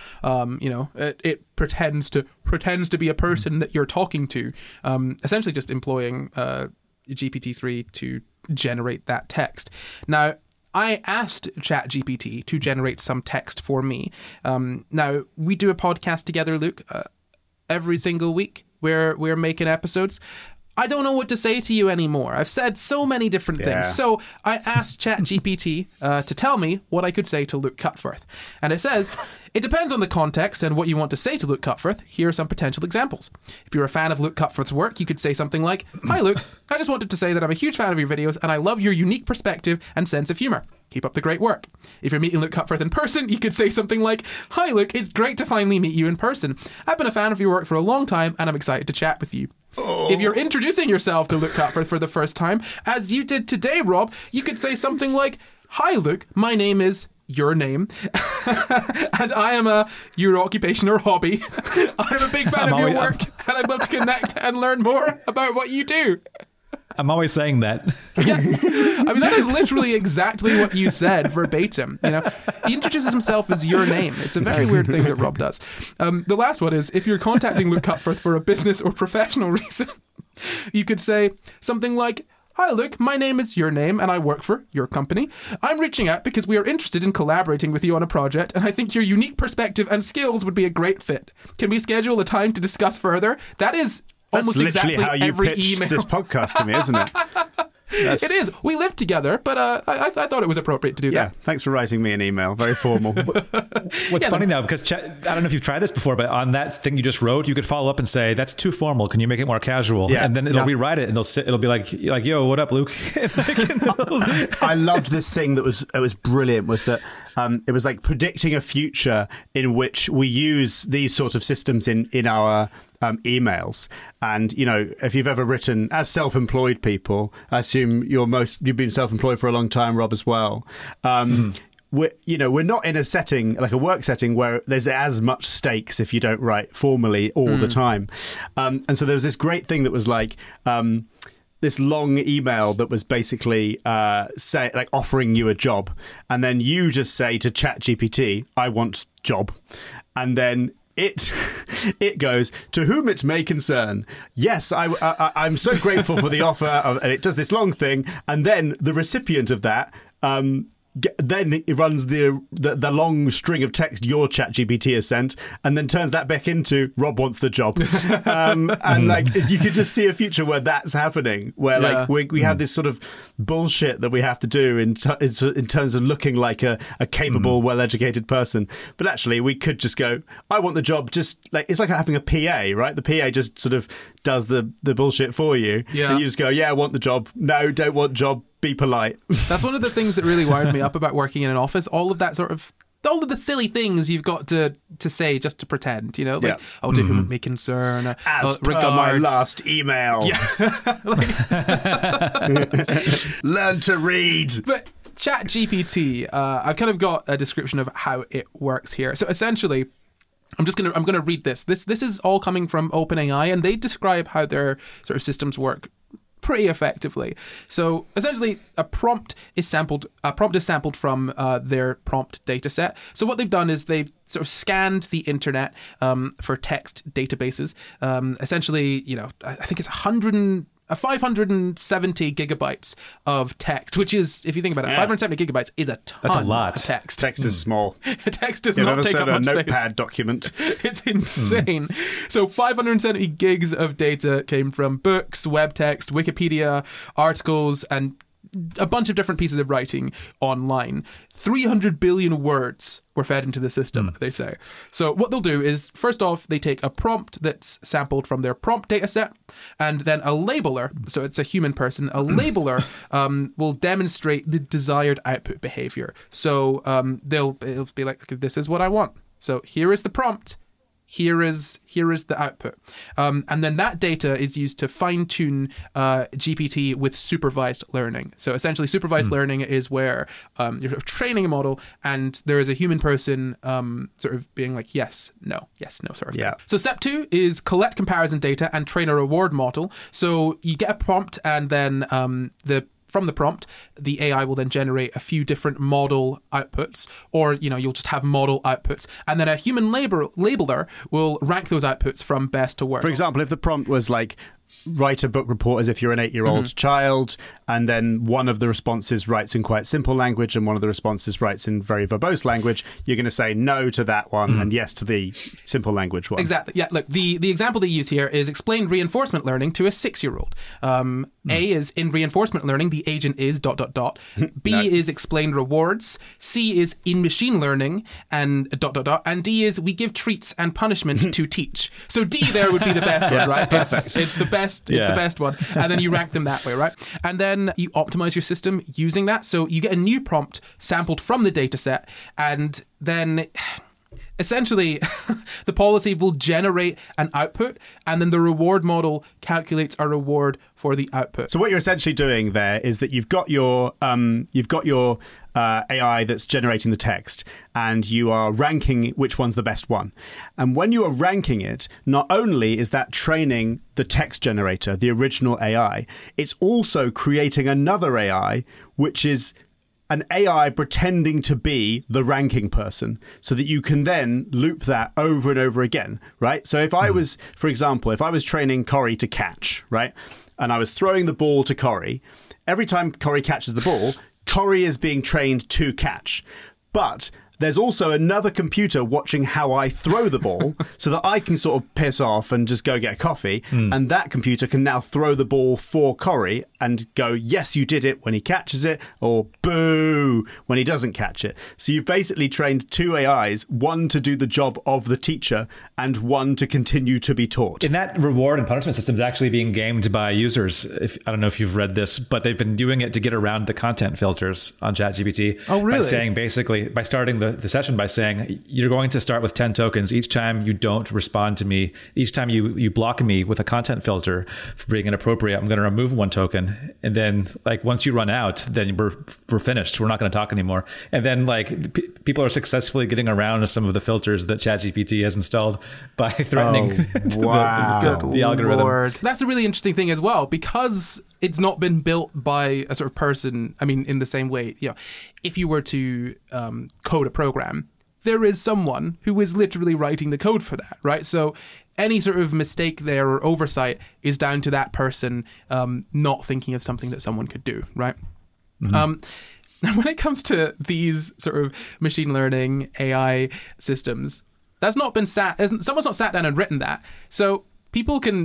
[SPEAKER 3] It pretends to be a person that you're talking to. Essentially, just employing GPT-3 to generate that text. Now, I asked ChatGPT to generate some text for me. Now, we do a podcast together, Luke, every single week. We're making episodes. I don't know what to say to you anymore. I've said so many different things. So I asked ChatGPT to tell me what I could say to Luke Cutforth. And it says, it depends on the context and what you want to say to Luke Cutforth. Here are some potential examples. If you're a fan of Luke Cutforth's work, you could say something like, hi, Luke. I just wanted to say that I'm a huge fan of your videos and I love your unique perspective and sense of humor. Keep up the great work. If you're meeting Luke Cutforth in person, you could say something like, hi, Luke. It's great to finally meet you in person. I've been a fan of your work for a long time and I'm excited to chat with you. If you're introducing yourself to Luke Cutforth for the first time, as you did today, Rob, you could say something like, hi, Luke, my name is your name, and I am your occupation or hobby. I'm a big fan of your work, and I'd love to connect and learn more about what you do.
[SPEAKER 5] I'm always saying that.
[SPEAKER 3] Yeah. I mean, that is literally exactly what you said, verbatim. You know, he introduces himself as your name. It's a very weird thing that Rob does. The last one is, if you're contacting Luke Cutforth for a business or professional reason, you could say something like, hi, Luke, my name is your name and I work for your company. I'm reaching out because we are interested in collaborating with you on a project and I think your unique perspective and skills would be a great fit. Can we schedule a time to discuss further? That's almost
[SPEAKER 4] literally
[SPEAKER 3] exactly
[SPEAKER 4] how you
[SPEAKER 3] every
[SPEAKER 4] pitched
[SPEAKER 3] email.
[SPEAKER 4] this podcast to me, isn't it?
[SPEAKER 3] It is. We live together, but I thought it was appropriate to do that.
[SPEAKER 4] Yeah, thanks for writing me an email. Very formal.
[SPEAKER 5] What's funny now, because I don't know if you've tried this before, but on that thing you just wrote, you could follow up and say, that's too formal. Can you make it more casual?
[SPEAKER 4] Yeah.
[SPEAKER 5] And then it'll rewrite it and it'll be like, yo, what up, Luke?
[SPEAKER 4] I loved this thing that was brilliant, was that it was like predicting a future in which we use these sort of systems in our emails. And, you know, if you've ever written as self-employed people, I assume you've been self-employed for a long time, Rob, as well. We're not in a setting, like a work setting, where there's as much stakes if you don't write formally all the time. And so there was this great thing that was like, this long email that was basically offering you a job. And then you just say to ChatGPT, I want job. And then it goes, to whom it may concern. Yes, I'm so grateful for the offer. And it does this long thing. And then the recipient of that then it runs the long string of text your ChatGPT has sent, and then turns that back into Rob wants the job. And like you could just see a future where that's happening, where like we have this sort of bullshit that we have to do in terms of looking like a capable, well-educated person. But actually, we could just go, I want the job. Just like it's like having a PA, right? The PA just sort of does the bullshit for you, and you just go, yeah, I want the job. No, don't want job. Be polite.
[SPEAKER 3] That's one of the things that really wired me up about working in an office. All of that sort of all of the silly things you've got to say just to pretend, you know, like,
[SPEAKER 4] Yeah.
[SPEAKER 3] oh, to whom it may concern,
[SPEAKER 4] As per my last email. Learn to read.
[SPEAKER 3] But ChatGPT, I've kind of got a description of how it works here. So essentially, I'm gonna read this. This is all coming from OpenAI, and they describe how their sort of systems work pretty effectively. So essentially, a prompt is sampled from their prompt data set. So what they've done is they've sort of scanned the internet for text databases. Essentially, you know, I think it's 570 gigabytes of text, which is, if you think about it, 570 gigabytes is a ton.
[SPEAKER 5] That's a lot.
[SPEAKER 3] Of text.
[SPEAKER 4] Text is small.
[SPEAKER 3] Text does
[SPEAKER 4] You've
[SPEAKER 3] not
[SPEAKER 4] ever
[SPEAKER 3] take
[SPEAKER 4] said
[SPEAKER 3] up
[SPEAKER 4] a
[SPEAKER 3] much space.
[SPEAKER 4] notepad document?
[SPEAKER 3] It's insane. So 570 gigs of data came from books, web text, Wikipedia, articles, and a bunch of different pieces of writing online. 300 billion words were fed into the system, they say. So what they'll do is, first off, they take a prompt that's sampled from their prompt data set, and then a labeler, so it's a human person, a labeler will demonstrate the desired output behavior. So it'll be like, okay, this is what I want. So here is the prompt. Here is the output. And then that data is used to fine-tune GPT with supervised learning. So essentially, supervised learning is where you're sort of training a model and there is a human person sort of being like, yes, no, sort of thing. So step 2 is collect comparison data and train a reward model. So you get a prompt, and then from the prompt, the AI will then generate a few different model outputs, or, you know, you'll just have model outputs. And then a human labeler will rank those outputs from best to worst.
[SPEAKER 4] For example, if the prompt was like, write a book report as if you're an 8-year-old child, and then one of the responses writes in quite simple language and one of the responses writes in very verbose language, you're going to say no to that one and yes to the simple language one.
[SPEAKER 3] Exactly. Yeah, look, the example they use here is explain reinforcement learning to a 6-year-old. A is in reinforcement learning, the agent is ... B is explain rewards. C is in machine learning and ... And D is we give treats and punishment to teach. So D there would be the best one, right?
[SPEAKER 4] Perfect.
[SPEAKER 3] It's the best. It's the best one. And then you rank them that way, right? And then you optimize your system using that. So you get a new prompt sampled from the data set, and then essentially the policy will generate an output, and then the reward model calculates a reward for the output.
[SPEAKER 4] So what you're essentially doing there is that you've got your AI that's generating the text, and you are ranking which one's the best one. And when you are ranking it, not only is that training the text generator, the original AI, it's also creating another AI, which is an AI pretending to be the ranking person, so that you can then loop that over and over again, right? So if I was, for example, if I was training Corey to catch, right, and I was throwing the ball to Corey, every time Corey catches the ball, Corey is being trained to catch. But there's also another computer watching how I throw the ball so that I can sort of piss off and just go get a coffee. And that computer can now throw the ball for Corey and go, yes, you did it when he catches it, or boo when he doesn't catch it. So you've basically trained 2 AIs, one to do the job of the teacher and one to continue to be taught.
[SPEAKER 5] And that reward and punishment system is actually being gamed by users. I don't know if you've read this, but they've been doing it to get around the content filters on ChatGPT.
[SPEAKER 3] Oh, really?
[SPEAKER 5] By saying, basically, by starting the session by saying, you're going to start with 10 tokens. Each time you don't respond to me, each time you block me with a content filter for being inappropriate, I'm going to remove 1 token. And then, like, once you run out, then we're finished. We're not going to talk anymore. And then, like, people are successfully getting around some of the filters that ChatGPT has installed by threatening the algorithm.
[SPEAKER 3] Lord. That's a really interesting thing as well, because it's not been built by a sort of person. I mean, in the same way, you know, if you were to code a program, there is someone who is literally writing the code for that, right? So any sort of mistake there or oversight is down to that person not thinking of something that someone could do, right? Now, when it comes to these sort of machine learning AI systems, that's not been someone's not sat down and written that. So people can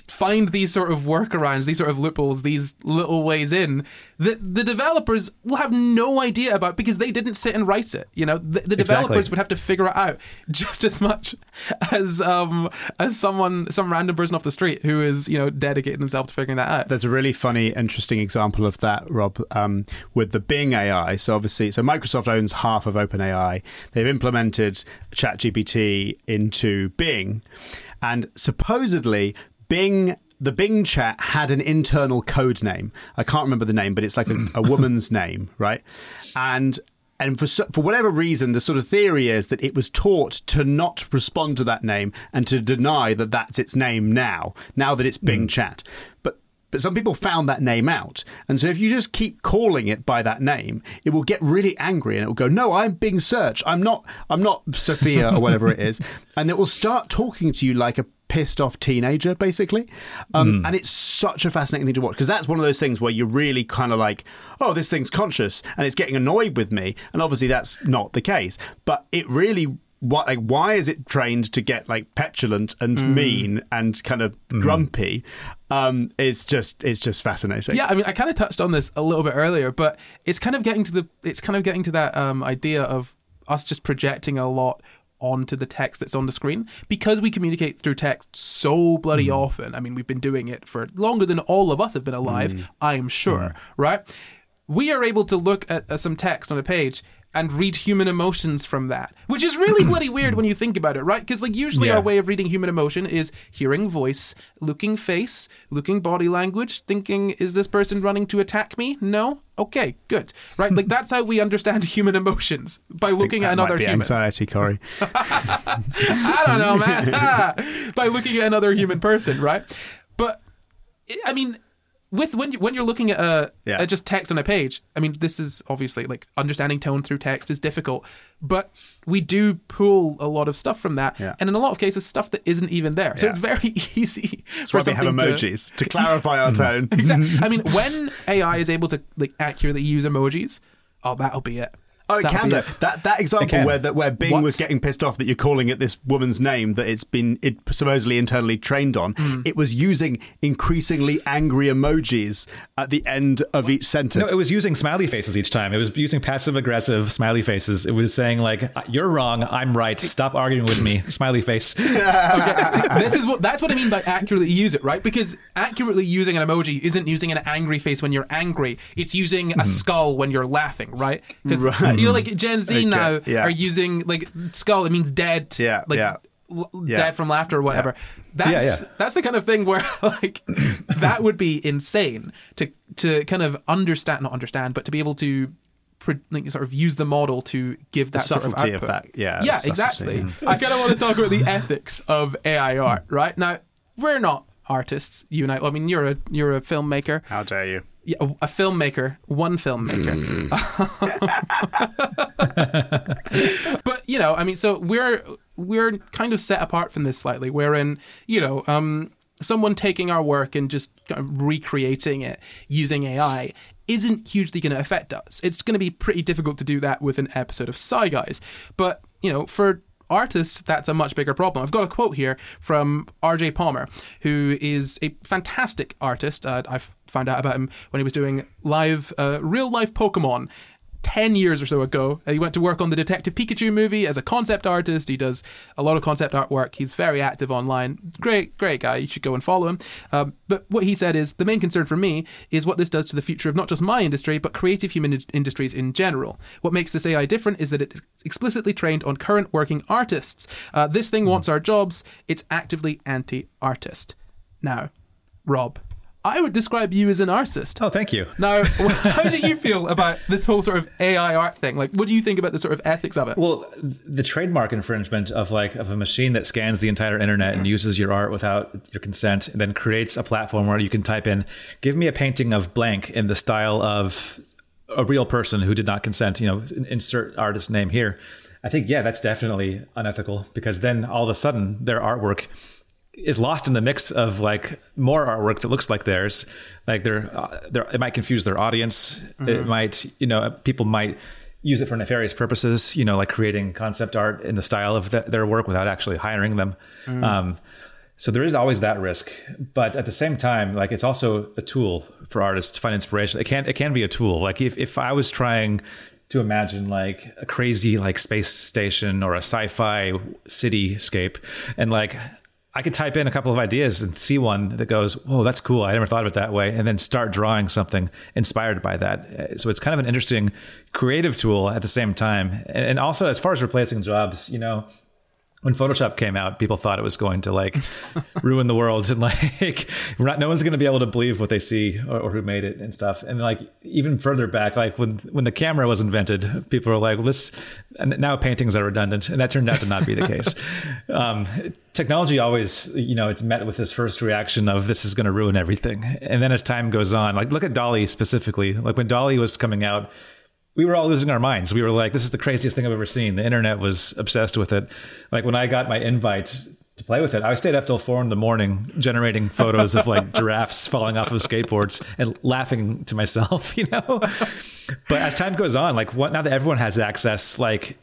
[SPEAKER 3] find these sort of workarounds, these sort of loopholes, these little ways in that the developers will have no idea about because they didn't sit and write it. You know, the developers would have to figure it out just as much as some random person off the street who is, you know, dedicating themselves to figuring that out.
[SPEAKER 4] There's a really funny, interesting example of that, Rob, with the Bing AI. So Microsoft owns half of OpenAI. They've implemented ChatGPT into Bing, and supposedly the Bing chat had an internal code name. I can't remember the name, but it's like a woman's name, right? And for whatever reason, the sort of theory is that it was taught to not respond to that name and to deny that that's its name now that it's Bing chat. But some people found that name out. And so if you just keep calling it by that name, it will get really angry and it will go, no, I'm Bing Search. I'm not Sophia or whatever it is. And it will start talking to you like a pissed off teenager, basically. And it's such a fascinating thing to watch because that's one of those things where you're really kind of like, oh, this thing's conscious and it's getting annoyed with me. And obviously that's not the case. But it really... why is it trained to get like petulant and mean and kind of grumpy? It's just fascinating.
[SPEAKER 3] Yeah, I mean, I kind of touched on this a little bit earlier, but it's kind of getting to that idea of us just projecting a lot onto the text that's on the screen because we communicate through text so bloody often. I mean, we've been doing it for longer than all of us have been alive, I'm sure, right? We are able to look at some text on a page and read human emotions from that, which is really bloody weird when you think about it, right? Because like usually our way of reading human emotion is hearing voice, looking face, looking body language, thinking, is this person running to attack me? No? Okay, good. Right? Like that's how we understand human emotions, by looking at another human.
[SPEAKER 4] Anxiety, Corey.
[SPEAKER 3] I don't know, man. By looking at another human person, right? But I mean, when you're looking at just text on a page, I mean, this is obviously like understanding tone through text is difficult, but we do pull a lot of stuff from that, and in a lot of cases, stuff that isn't even there. So it's very easy.
[SPEAKER 4] That's why we have emojis to clarify our tone.
[SPEAKER 3] Exactly. I mean, when AI is able to like accurately use emojis, that'll be it.
[SPEAKER 4] Oh, it can do. That example where Bing was getting pissed off that you're calling it this woman's name that it supposedly internally trained on, it was using increasingly angry emojis at the end of each sentence.
[SPEAKER 5] No, it was using smiley faces each time. It was using passive-aggressive smiley faces. It was saying like, you're wrong, I'm right, stop arguing with me, smiley face.
[SPEAKER 3] Okay. That's what I mean by accurately use it, right? Because accurately using an emoji isn't using an angry face when you're angry. It's using a skull when you're laughing, right? You know, like Gen Z now are using like skull. It means dead. Dead from laughter or whatever. That's the kind of thing where like that would be insane to kind of not understand, but to be able to like, sort of use the model to give that sort of output.
[SPEAKER 4] Of that. Yeah,
[SPEAKER 3] exactly. I kind of want to talk about the ethics of AI art. Right now, we're not artists. You and I. I mean, you're a filmmaker.
[SPEAKER 4] How dare you?
[SPEAKER 3] Yeah, a filmmaker, one filmmaker. But, you know, I mean, so we're kind of set apart from this slightly, wherein, you know, someone taking our work and just kind of recreating it using AI isn't hugely going to affect us. It's going to be pretty difficult to do that with an episode of Sci Guys. But, you know, for artists, that's a much bigger problem. I've got a quote here from RJ Palmer, who is a fantastic artist. I found out about him when he was doing real life Pokemon 10 years or so ago. He went to work on the Detective Pikachu movie as a concept artist. He does a lot of concept artwork. He's very active online. Great guy. You should go and follow him. But what he said is, the main concern for me is what this does to the future of not just my industry, but creative human industries in general. What makes this AI different is that it's explicitly trained on current working artists. This thing wants our jobs. It's actively anti-artist. Now, Rob, I would describe you as an artist.
[SPEAKER 5] Oh, thank you.
[SPEAKER 3] Now, how do you feel about this whole sort of AI art thing? Like, what do you think about the sort of ethics of it?
[SPEAKER 5] Well, the trademark infringement of a machine that scans the entire internet and uses your art without your consent, and then creates a platform where you can type in, give me a painting of blank in the style of a real person who did not consent, you know, insert artist name here. I think, that's definitely unethical, because then all of a sudden their artwork is lost in the mix of like more artwork that looks like theirs. Like it might confuse their audience. It might, you know, people might use it for nefarious purposes, you know, like creating concept art in the style of their work without actually hiring them. So there is always that risk, but at the same time, like it's also a tool for artists to find inspiration. It can be a tool. Like if I was trying to imagine like a crazy like space station or a sci-fi cityscape, and like I could type in a couple of ideas and see one that goes, whoa, that's cool. I never thought of it that way. And then start drawing something inspired by that. So it's kind of an interesting creative tool at the same time. And also as far as replacing jobs, you know, when Photoshop came out, people thought it was going to like ruin the world, and like no one's going to be able to believe what they see or who made it and stuff. And like even further back, like when the camera was invented, people were like, well, and now paintings are redundant, and that turned out to not be the case. Technology always, you know, it's met with this first reaction of this is going to ruin everything. And then as time goes on, like look at DALL-E specifically. Like when DALL-E was coming out, we were all losing our minds. We were like, this is the craziest thing I've ever seen. The internet was obsessed with it. Like when I got my invite to play with it, I stayed up till 4 a.m. generating photos of like giraffes falling off of skateboards and laughing to myself, you know? But as time goes on, like now that everyone has access, like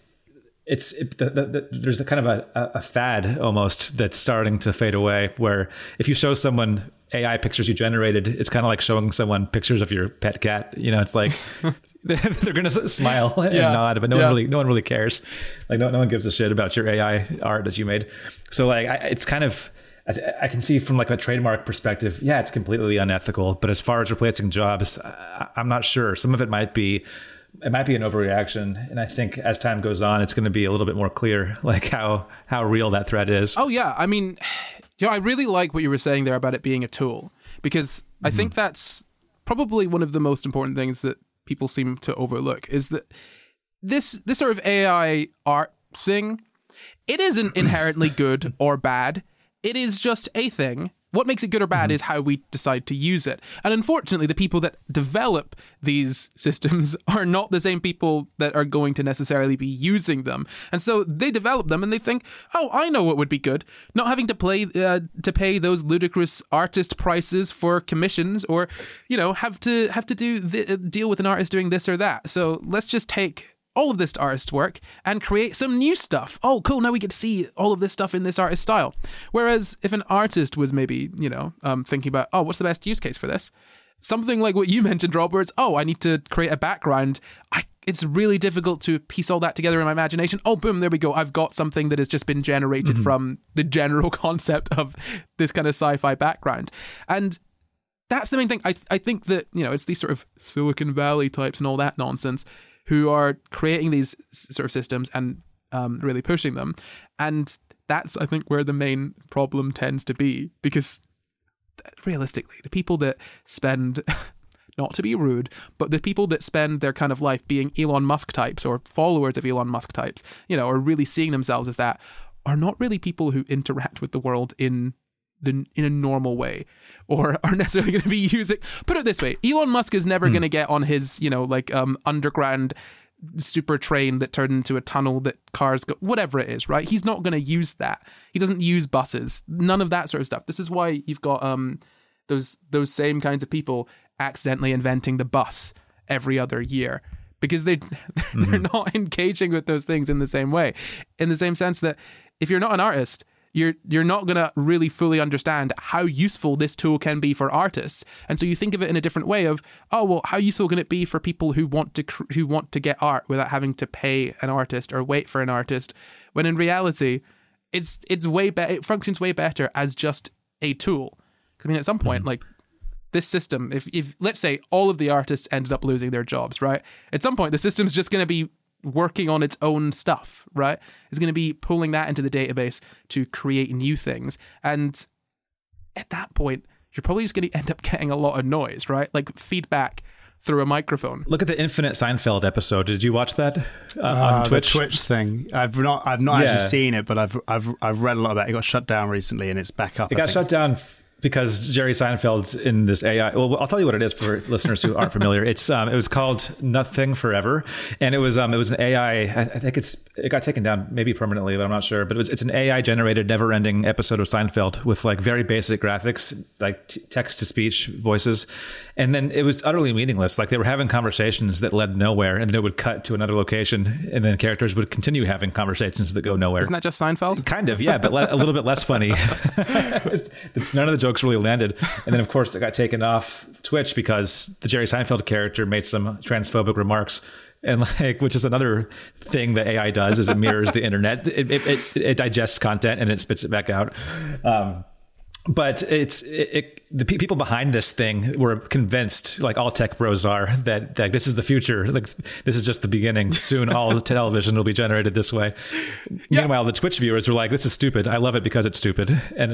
[SPEAKER 5] there's a kind of a fad almost that's starting to fade away, where if you show someone AI pictures you generated, it's kind of like showing someone pictures of your pet cat. You know, it's like they're gonna smile and nod, but no one really cares. Like no one gives a shit about your AI art that you made. So like it's kind of, I can see from like a trademark perspective, yeah, it's completely unethical. But as far as replacing jobs, I'm not sure. Some of it might be an overreaction, and I think as time goes on, it's going to be a little bit more clear, like how real that threat is.
[SPEAKER 3] Oh yeah, I mean, you know, I really like what you were saying there about it being a tool, because I think that's probably one of the most important things that people seem to overlook, is that this sort of AI art thing, it isn't inherently good or bad. It is just a thing. What makes it good or bad is how we decide to use it. And unfortunately, the people that develop these systems are not the same people that are going to necessarily be using them. And so they develop them and they think, oh, I know what would be good. Not having to pay those ludicrous artist prices for commissions, or, you know, have to deal with an artist doing this or that. So let's just take all of this artist work and create some new stuff. Oh, cool. Now we get to see all of this stuff in this artist style. Whereas if an artist was maybe, you know, thinking about, oh, what's the best use case for this? Something like what you mentioned, Rob, where it's, oh, I need to create a background. It's really difficult to piece all that together in my imagination. Oh, boom, there we go. I've got something that has just been generated from the general concept of this kind of sci-fi background. And that's the main thing. I think that, you know, it's these sort of Silicon Valley types and all that nonsense who are creating these sort of systems and really pushing them. And that's, I think, where the main problem tends to be, because realistically, the people that spend, not to be rude, but the people that spend their kind of life being Elon Musk types or followers of Elon Musk types, you know, or really seeing themselves as that, are not really people who interact with the world in a normal way, or are necessarily going to be using. Put it this way: Elon Musk is never going to get on his, you know, like underground super train that turned into a tunnel that cars go, whatever it is, right? He's not going to use that. He doesn't use buses, none of that sort of stuff. This is why you've got those same kinds of people accidentally inventing the bus every other year, because they're not engaging with those things in the same way, in the same sense that if you're not an artist, you're not going to really fully understand how useful this tool can be for artists. And so you think of it in a different way of, oh, well, how useful can it be for people who want to get art without having to pay an artist or wait for an artist, when in reality, it's way better. It functions way better as just a tool. Because I mean, at some point, like this system, if let's say all of the artists ended up losing their jobs, right? At some point, the system's just going to be working on its own stuff, right? It's going to be pulling that into the database to create new things. And at that point, you're probably just going to end up getting a lot of noise, right? Like feedback through a microphone.
[SPEAKER 5] Look at the Infinite Seinfeld episode. Did you watch that on Twitch?
[SPEAKER 4] The Twitch thing. I've not actually seen it, but I've read a lot about it. It got shut down recently, and it's back up.
[SPEAKER 5] It got shut down because Jerry Seinfeld's in this AI. Well, I'll tell you what it is for listeners who aren't familiar. It was called Nothing Forever, and it was an AI. I think it got taken down maybe permanently, but I'm not sure. But it's an AI generated, never ending episode of Seinfeld with like very basic graphics, like text to speech voices, and then it was utterly meaningless. Like they were having conversations that led nowhere, and then it would cut to another location, and then characters would continue having conversations that go nowhere.
[SPEAKER 3] Isn't that just Seinfeld?
[SPEAKER 5] Kind of, yeah, but a little bit less funny. None of the jokes really landed. And then, of course, it got taken off Twitch because the Jerry Seinfeld character made some transphobic remarks. And like, which is another thing that AI does, is it mirrors the internet. It digests content and it spits it back out. But the people behind this thing were convinced, like all tech bros are, that this is the future. Like this is just the beginning. Soon all television will be generated this way. Yeah. Meanwhile, the Twitch viewers were like, "This is stupid. I love it because it's stupid." And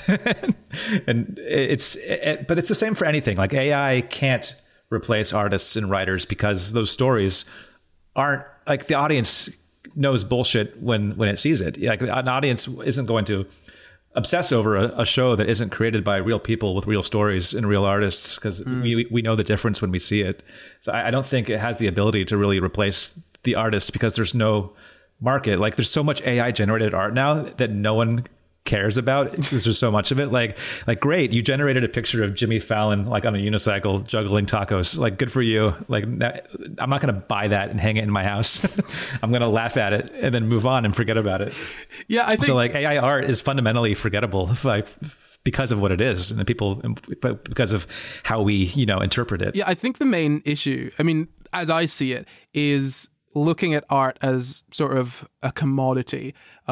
[SPEAKER 5] but it's the same for anything. Like AI can't replace artists and writers because those stories aren't, like, the audience knows bullshit when it sees it. Like an audience isn't going to obsess over a show that isn't created by real people with real stories and real artists, because we know the difference when we see it. So I don't think it has the ability to really replace the artists because there's no market. Like there's so much AI generated art now that no one cares about because there's so much of it. Like great, you generated a picture of Jimmy Fallon like on a unicycle juggling tacos. Like good for you. Like I'm not going to buy that and hang it in my house. I'm going to laugh at it and then move on and forget about it.
[SPEAKER 3] Yeah, I think
[SPEAKER 5] so. Like AI art is fundamentally forgettable, like because of what it is, and because of how we interpret it.
[SPEAKER 3] Yeah, I think the main issue, I mean, as I see it, is looking at art as sort of a commodity,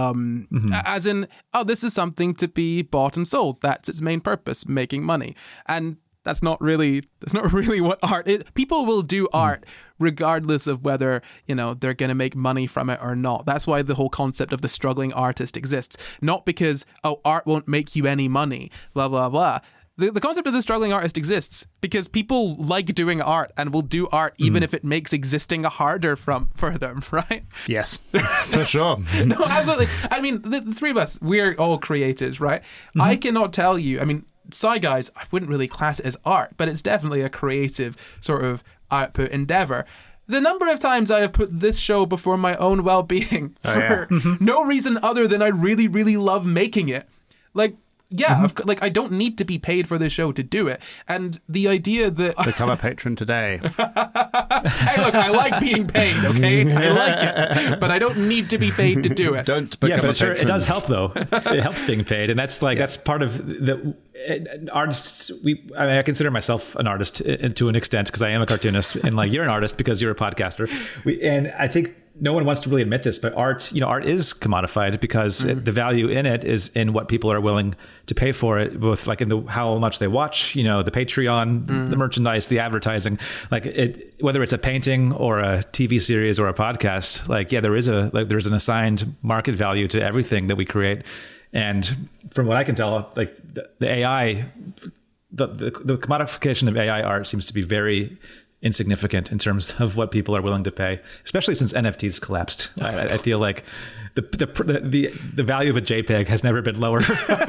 [SPEAKER 3] as in, oh, this is something to be bought and sold. That's its main purpose, making money. And that's not really what art is. People will do art regardless of whether, they're going to make money from it or not. That's why the whole concept of the struggling artist exists. Not because, art won't make you any money, blah, blah, blah. The concept of the struggling artist exists because people like doing art and will do art even if it makes existing harder for them, right?
[SPEAKER 4] Yes, for sure.
[SPEAKER 3] No, absolutely. I mean, the three of us, we're all creators, right? I cannot tell you, I mean, Sci Guys, I wouldn't really class it as art, but it's definitely a creative sort of output endeavor. The number of times I have put this show before my own well-being for no reason other than I really, really love making it. Like, yeah, like I don't need to be paid for this show to do it. And the idea that...
[SPEAKER 4] Become a patron today.
[SPEAKER 3] Hey, look, I like being paid, okay? I like it. But I don't need to be paid to do it.
[SPEAKER 4] Don't become a patron.
[SPEAKER 5] Sure, it does help, though. It helps being paid. And that's that's part of the... Artists, I consider myself an artist to an extent because I am a cartoonist, and like you're an artist because you're a podcaster. And I think no one wants to really admit this, but art is commodified because the value in it is in what people are willing to pay for it, both like in how much they watch, the Patreon, the merchandise, the advertising, like it, whether it's a painting or a TV series or a podcast, there's an assigned market value to everything that we create. And from what I can tell, like the AI, the commodification of AI art seems to be very insignificant in terms of what people are willing to pay, especially since NFTs collapsed. I feel like the value of a JPEG has never been lower.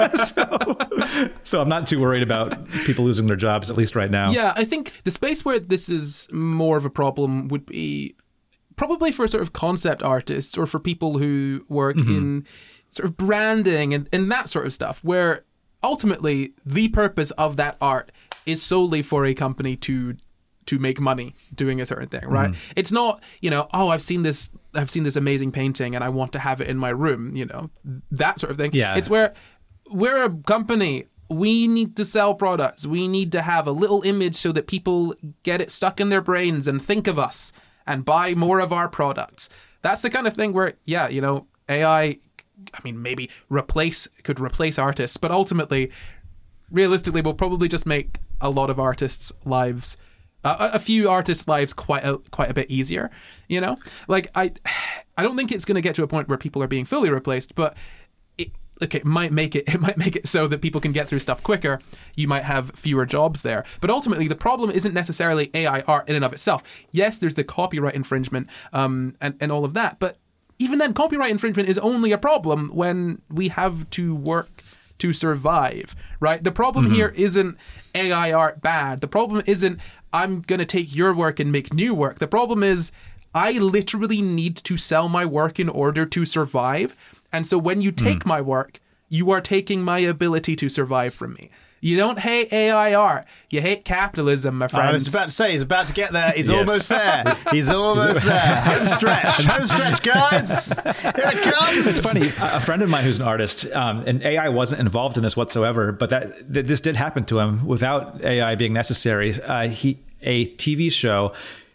[SPEAKER 5] So I'm not too worried about people losing their jobs, at least right now.
[SPEAKER 3] Yeah, I think the space where this is more of a problem would be probably for sort of concept artists or for people who work in sort of branding and that sort of stuff, where ultimately the purpose of that art is solely for a company to make money doing a certain thing, right? It's not, I've seen this amazing painting and I want to have it in my room, that sort of thing. Yeah. It's where we're a company, we need to sell products. We need to have a little image so that people get it stuck in their brains and think of us and buy more of our products. That's the kind of thing where, AI, I mean, maybe could replace artists, but ultimately, realistically, will probably just make a lot of artists' lives, a few artists' lives quite a bit easier. Like I don't think it's going to get to a point where people are being fully replaced, but it might make it so that people can get through stuff quicker. You might have fewer jobs there, but ultimately, the problem isn't necessarily AI art in and of itself. Yes, there's the copyright infringement and all of that, but even then, copyright infringement is only a problem when we have to work to survive, right? The problem here isn't AI art bad. The problem isn't I'm going to take your work and make new work. The problem is I literally need to sell my work in order to survive. And so when you take my work, you are taking my ability to survive from me. You don't hate AI art. You hate capitalism, my friends.
[SPEAKER 4] I was about to say, he's about to get there. He's almost there. He's almost there. Home stretch, guys. Here it comes.
[SPEAKER 5] It's funny. A friend of mine who's an artist, and AI wasn't involved in this whatsoever, but this did happen to him without AI being necessary. A TV show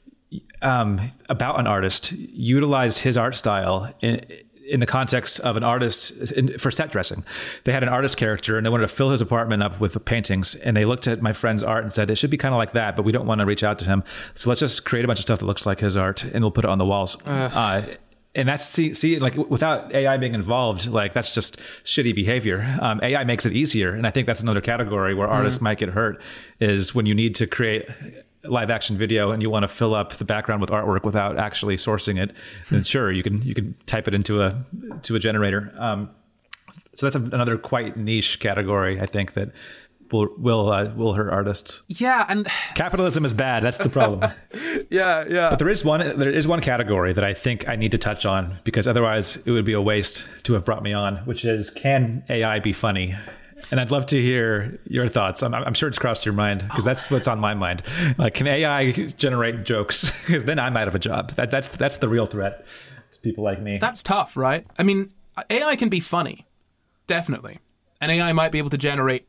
[SPEAKER 5] about an artist utilized his art style in the context of an artist for set dressing. They had an artist character and they wanted to fill his apartment up with paintings. And they looked at my friend's art and said, it should be kind of like that, but we don't want to reach out to him. So let's just create a bunch of stuff that looks like his art and we'll put it on the walls. And that's, see, like without AI being involved, like that's just shitty behavior. AI makes it easier. And I think that's another category where artists might get hurt, is when you need to create live action video and you want to fill up the background with artwork without actually sourcing it, then sure, you can type it into a generator. So that's another quite niche category, I think, that will hurt artists.
[SPEAKER 3] Yeah, and
[SPEAKER 5] capitalism is bad. That's the problem.
[SPEAKER 3] yeah.
[SPEAKER 5] But there is one category that I think I need to touch on, because otherwise it would be a waste to have brought me on, which is, can AI be funny? And I'd love to hear your thoughts. I'm sure it's crossed your mind, because that's what's on my mind. Like, can AI generate jokes? Because then I'm out of a job. That's the real threat to people like me.
[SPEAKER 3] That's tough, right? I mean, AI can be funny, definitely. And AI might be able to generate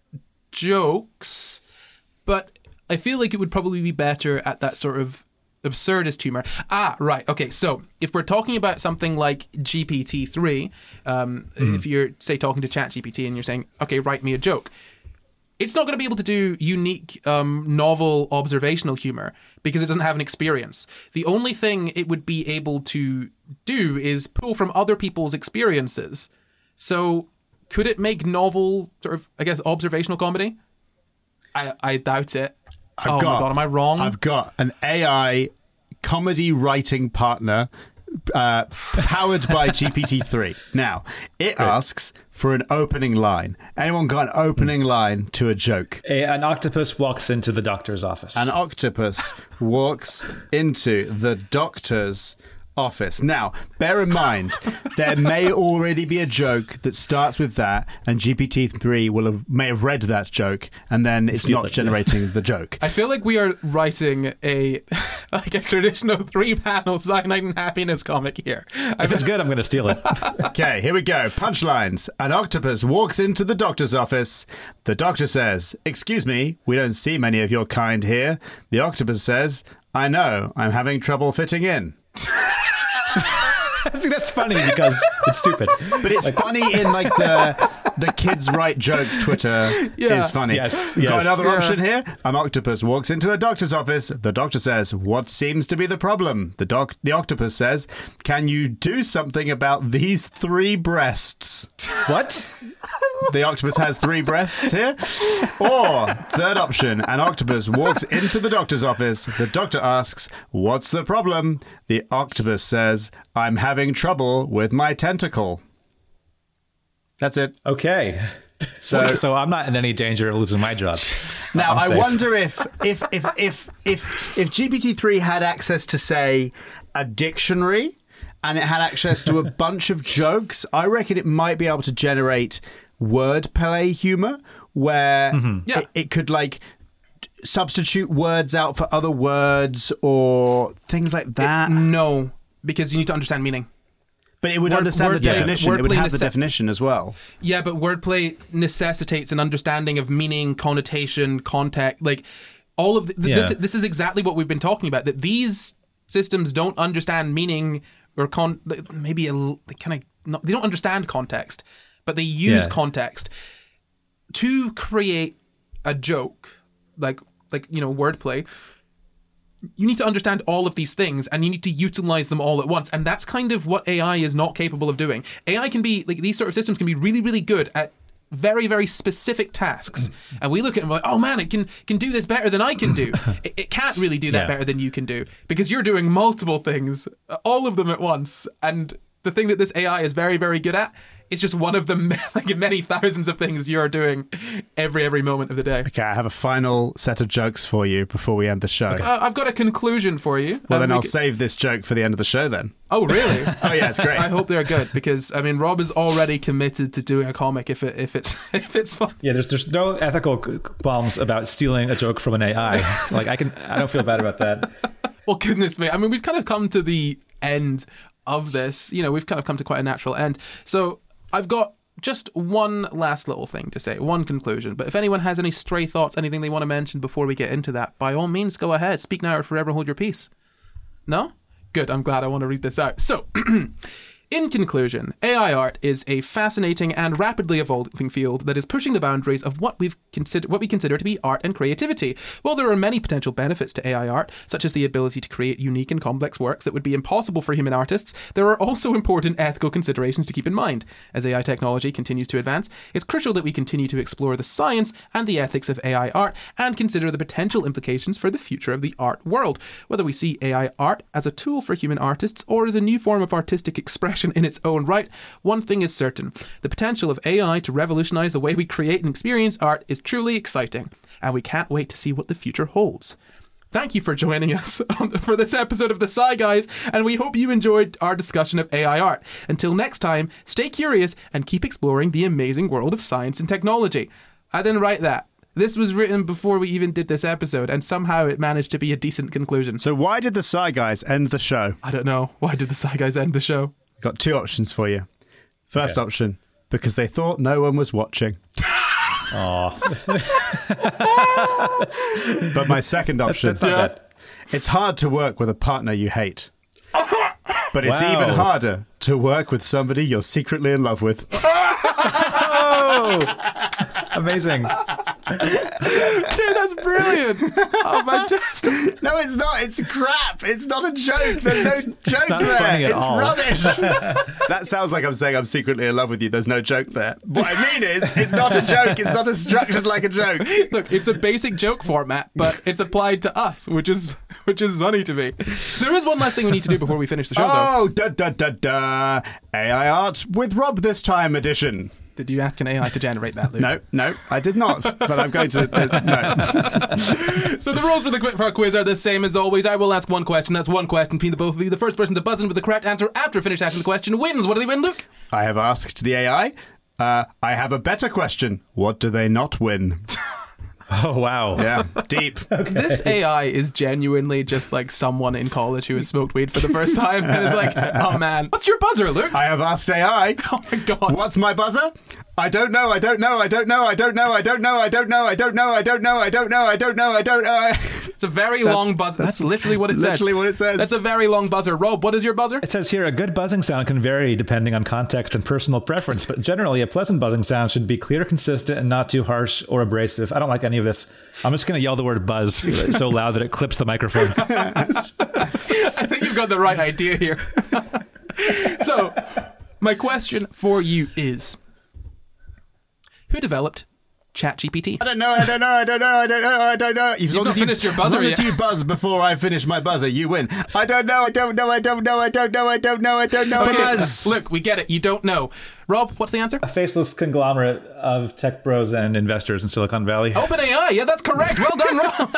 [SPEAKER 3] jokes, but I feel like it would probably be better at that sort of absurdist humor. Right. Okay. So if we're talking about something like GPT-3, if you're, say, talking to ChatGPT and you're saying, okay, write me a joke, it's not going to be able to do unique, novel, observational humor because it doesn't have an experience. The only thing it would be able to do is pull from other people's experiences. So could it make novel, sort of, I guess, observational comedy? I doubt it. My God, am I wrong?
[SPEAKER 4] I've got an AI comedy writing partner powered by GPT-3. Now, it asks for an opening line. Anyone got an opening line to a joke?
[SPEAKER 5] An octopus walks into the doctor's office.
[SPEAKER 4] An octopus walks into the doctor's office. Now, bear in mind, there may already be a joke that starts with that, and GPT-3 may have read that joke, and then it's not generating the joke.
[SPEAKER 3] I feel like we are writing a traditional 3-panel Cyanide and Happiness comic here.
[SPEAKER 5] If it's good, I'm going to steal it.
[SPEAKER 4] Okay, here we go. Punchlines. An octopus walks into the doctor's office. The doctor says, "Excuse me, we don't see many of your kind here." The octopus says, "I know, I'm having trouble fitting in."
[SPEAKER 5] See, that's funny because it's stupid,
[SPEAKER 4] but it's funny in like the kids write jokes Twitter is funny.
[SPEAKER 5] Yes.
[SPEAKER 4] Got another option here. An octopus walks into a doctor's office. The doctor says, "What seems to be the problem?" The octopus says, "Can you do something about these 3 breasts?"
[SPEAKER 5] What?
[SPEAKER 4] The octopus has 3 breasts here. Or, third option, an octopus walks into the doctor's office. The doctor asks, "What's the problem?" The octopus says, "I'm having trouble with my tentacle." That's it.
[SPEAKER 5] Okay. So I'm not in any danger of losing my job.
[SPEAKER 4] Now, I wonder if GPT-3 had access to, say, a dictionary, and it had access to a bunch of jokes, I reckon it might be able to generate wordplay humor where it could like substitute words out for other words or things like that.
[SPEAKER 3] No, because you need to understand meaning.
[SPEAKER 4] But it would understand the definition. It would have the definition as well.
[SPEAKER 3] Yeah, but wordplay necessitates an understanding of meaning, connotation, context. Like all of this is exactly what we've been talking about. That these systems don't understand meaning or they don't understand context, but they use context to create a joke, like wordplay. You need to understand all of these things and you need to utilize them all at once. And that's kind of what AI is not capable of doing. AI can be, like, these sort of systems can be really, really good at very, very specific tasks. And we look at it and we're like, oh man, it can do this better than I can do. It can't really do that better than you can do because you're doing multiple things, all of them at once. And the thing that this AI is very, very good at. It's just one of the many thousands of things you're doing every moment of the day.
[SPEAKER 4] Okay, I have a final set of jokes for you before we end the show.
[SPEAKER 3] I've got a conclusion for you.
[SPEAKER 4] Well, then I'll save this joke for the end of the show then.
[SPEAKER 3] Oh, really?
[SPEAKER 4] Oh, yeah, it's great.
[SPEAKER 3] I hope they're good because, I mean, Rob is already committed to doing a comic if it's fun.
[SPEAKER 5] Yeah, there's no ethical qualms about stealing a joke from an AI. Like I don't feel bad about that.
[SPEAKER 3] Well, goodness me. I mean, we've kind of come to the end of this. You know, we've kind of come to quite a natural end. So I've got just one last little thing to say, one conclusion. But if anyone has any stray thoughts, anything they want to mention before we get into that, by all means, go ahead. Speak now or forever hold your peace. No? Good. I'm glad. I want to read this out. So, in conclusion, AI art is a fascinating and rapidly evolving field that is pushing the boundaries of what we consider to be art and creativity. While there are many potential benefits to AI art, such as the ability to create unique and complex works that would be impossible for human artists, there are also important ethical considerations to keep in mind. As AI technology continues to advance, it's crucial that we continue to explore the science and the ethics of AI art and consider the potential implications for the future of the art world. Whether we see AI art as a tool for human artists or as a new form of artistic expression in its own right, one thing is certain. The potential of AI to revolutionize the way we create and experience art is truly exciting, and we can't wait to see what the future holds. Thank you for joining us for this episode of The Sci Guys, and we hope you enjoyed our discussion of AI art. Until next time, stay curious and keep exploring the amazing world of science and technology. I didn't write that. This was written before we even did this episode, and somehow it managed to be a decent conclusion.
[SPEAKER 4] So why did the Sci Guys end the show?
[SPEAKER 3] I don't know. Why did the Sci Guys end the show?
[SPEAKER 4] Got two options for you. First option, because they thought no one was watching.
[SPEAKER 5] Oh.
[SPEAKER 4] But my second option,
[SPEAKER 5] That's not bad.
[SPEAKER 4] it's hard to work with a partner you hate. But it's
[SPEAKER 5] Wow.
[SPEAKER 4] even harder to work with somebody you're secretly in love with.
[SPEAKER 5] Amazing.
[SPEAKER 3] Dude, that's brilliant. Oh, fantastic.
[SPEAKER 4] No, it's not. It's crap. It's not a joke. There's no joke
[SPEAKER 5] not
[SPEAKER 4] there.
[SPEAKER 5] funny at
[SPEAKER 4] It's
[SPEAKER 5] all.
[SPEAKER 4] rubbish. That sounds like I'm saying I'm secretly in love with you. There's no joke there. What I mean is, it's not a joke. It's not structured like a joke.
[SPEAKER 3] Look, it's a basic joke format, but it's applied to us, which is funny to me. There is one last thing we need to do before we finish the show, though.
[SPEAKER 4] Oh, AI art with Rob this time edition.
[SPEAKER 3] Did you ask an AI to generate that, Luke?
[SPEAKER 4] No, I did not. But I'm going to. No.
[SPEAKER 3] So the rules for our quiz are the same as always. I will ask one question. That's one question between the both of you. The first person to buzz in with the correct answer after I finish asking the question wins. What do they win, Luke?
[SPEAKER 4] I have asked the AI. I have a better question. What do they not win?
[SPEAKER 5] Oh, wow.
[SPEAKER 4] Yeah, deep.
[SPEAKER 3] This AI is genuinely just like someone in college who has smoked weed for the first time and is like, oh man, what's your buzzer, Luke?
[SPEAKER 4] I have asked AI.
[SPEAKER 3] Oh my god.
[SPEAKER 4] What's my buzzer? I don't know.
[SPEAKER 3] It's a very long buzzer. That's literally what it says.
[SPEAKER 4] Literally what it says.
[SPEAKER 3] That's a very long buzzer. Rob, what is your buzzer?
[SPEAKER 5] It says here, a good buzzing sound can vary depending on context and personal preference, but generally a pleasant buzzing sound should be clear, consistent, and not too harsh or abrasive. I don't like any of this. I'm just going to yell the word buzz so loud that it clips the microphone.
[SPEAKER 3] I think you've got the right idea here. So, my question for you is, who developed ChatGPT?
[SPEAKER 4] I don't know. As long
[SPEAKER 3] not
[SPEAKER 4] as you
[SPEAKER 3] finished your buzzer
[SPEAKER 4] As long as
[SPEAKER 3] yet.
[SPEAKER 4] you buzz before I finish my buzzer, you win. I don't know. Buzz.
[SPEAKER 3] Look, we get it. You don't know. Rob, what's the answer?
[SPEAKER 5] A faceless conglomerate of tech bros and investors in Silicon Valley.
[SPEAKER 3] OpenAI. Yeah, that's correct. Well done,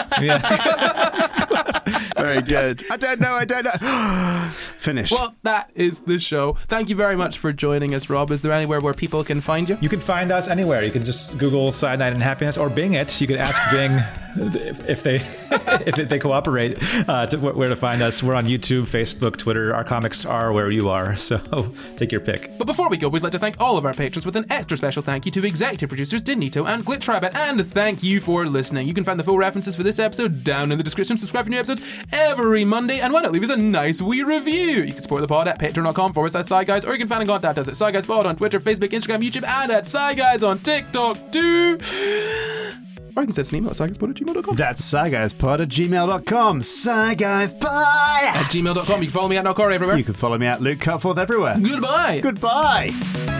[SPEAKER 3] Rob.
[SPEAKER 4] Very good. I don't know. Finish.
[SPEAKER 3] Well, that is the show. Thank you very much for joining us, Rob. Is there anywhere where people can find you?
[SPEAKER 5] You can find us anywhere. You can just Google Cyanide and Happiness or Bing it. You can ask Bing if they cooperate to where to find us. We're on YouTube, Facebook, Twitter. Our comics are where you are, so take your pick.
[SPEAKER 3] But before we go, we'd like to thank all of our patrons with an extra special thank you to executive producers Dinito and Glitch Rabbit, and thank you for listening. You can find the full references for this episode down in the description. Subscribe for new episodes every Monday, and why not leave us a nice wee review? You can support the pod at patreon.com/SciGuys, or you can find and contact us at SciGuysPod on Twitter, Facebook, Instagram, YouTube, and at SciGuys on TikTok too. Or you can send us an email at sciguyspod@gmail.com.
[SPEAKER 4] That's sciguyspod@gmail.com. Sciguyspod
[SPEAKER 3] At gmail.com. You can follow me at Nalcori everywhere.
[SPEAKER 4] You can follow me at Luke Cutforth everywhere.
[SPEAKER 3] Goodbye.
[SPEAKER 4] Goodbye.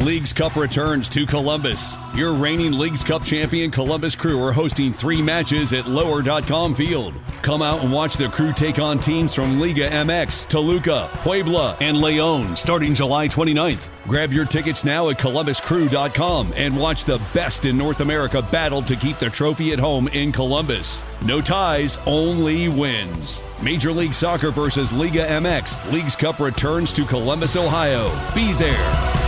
[SPEAKER 2] Leagues Cup returns to Columbus. Your reigning Leagues Cup champion Columbus Crew are hosting 3 matches at Lower.com Field. Come out and watch the Crew take on teams from Liga MX, Toluca, Puebla, and León starting July 29th. Grab your tickets now at ColumbusCrew.com and watch the best in North America battle to keep the trophy at home in Columbus. No ties, only wins. Major League Soccer versus Liga MX. Leagues Cup returns to Columbus, Ohio. Be there.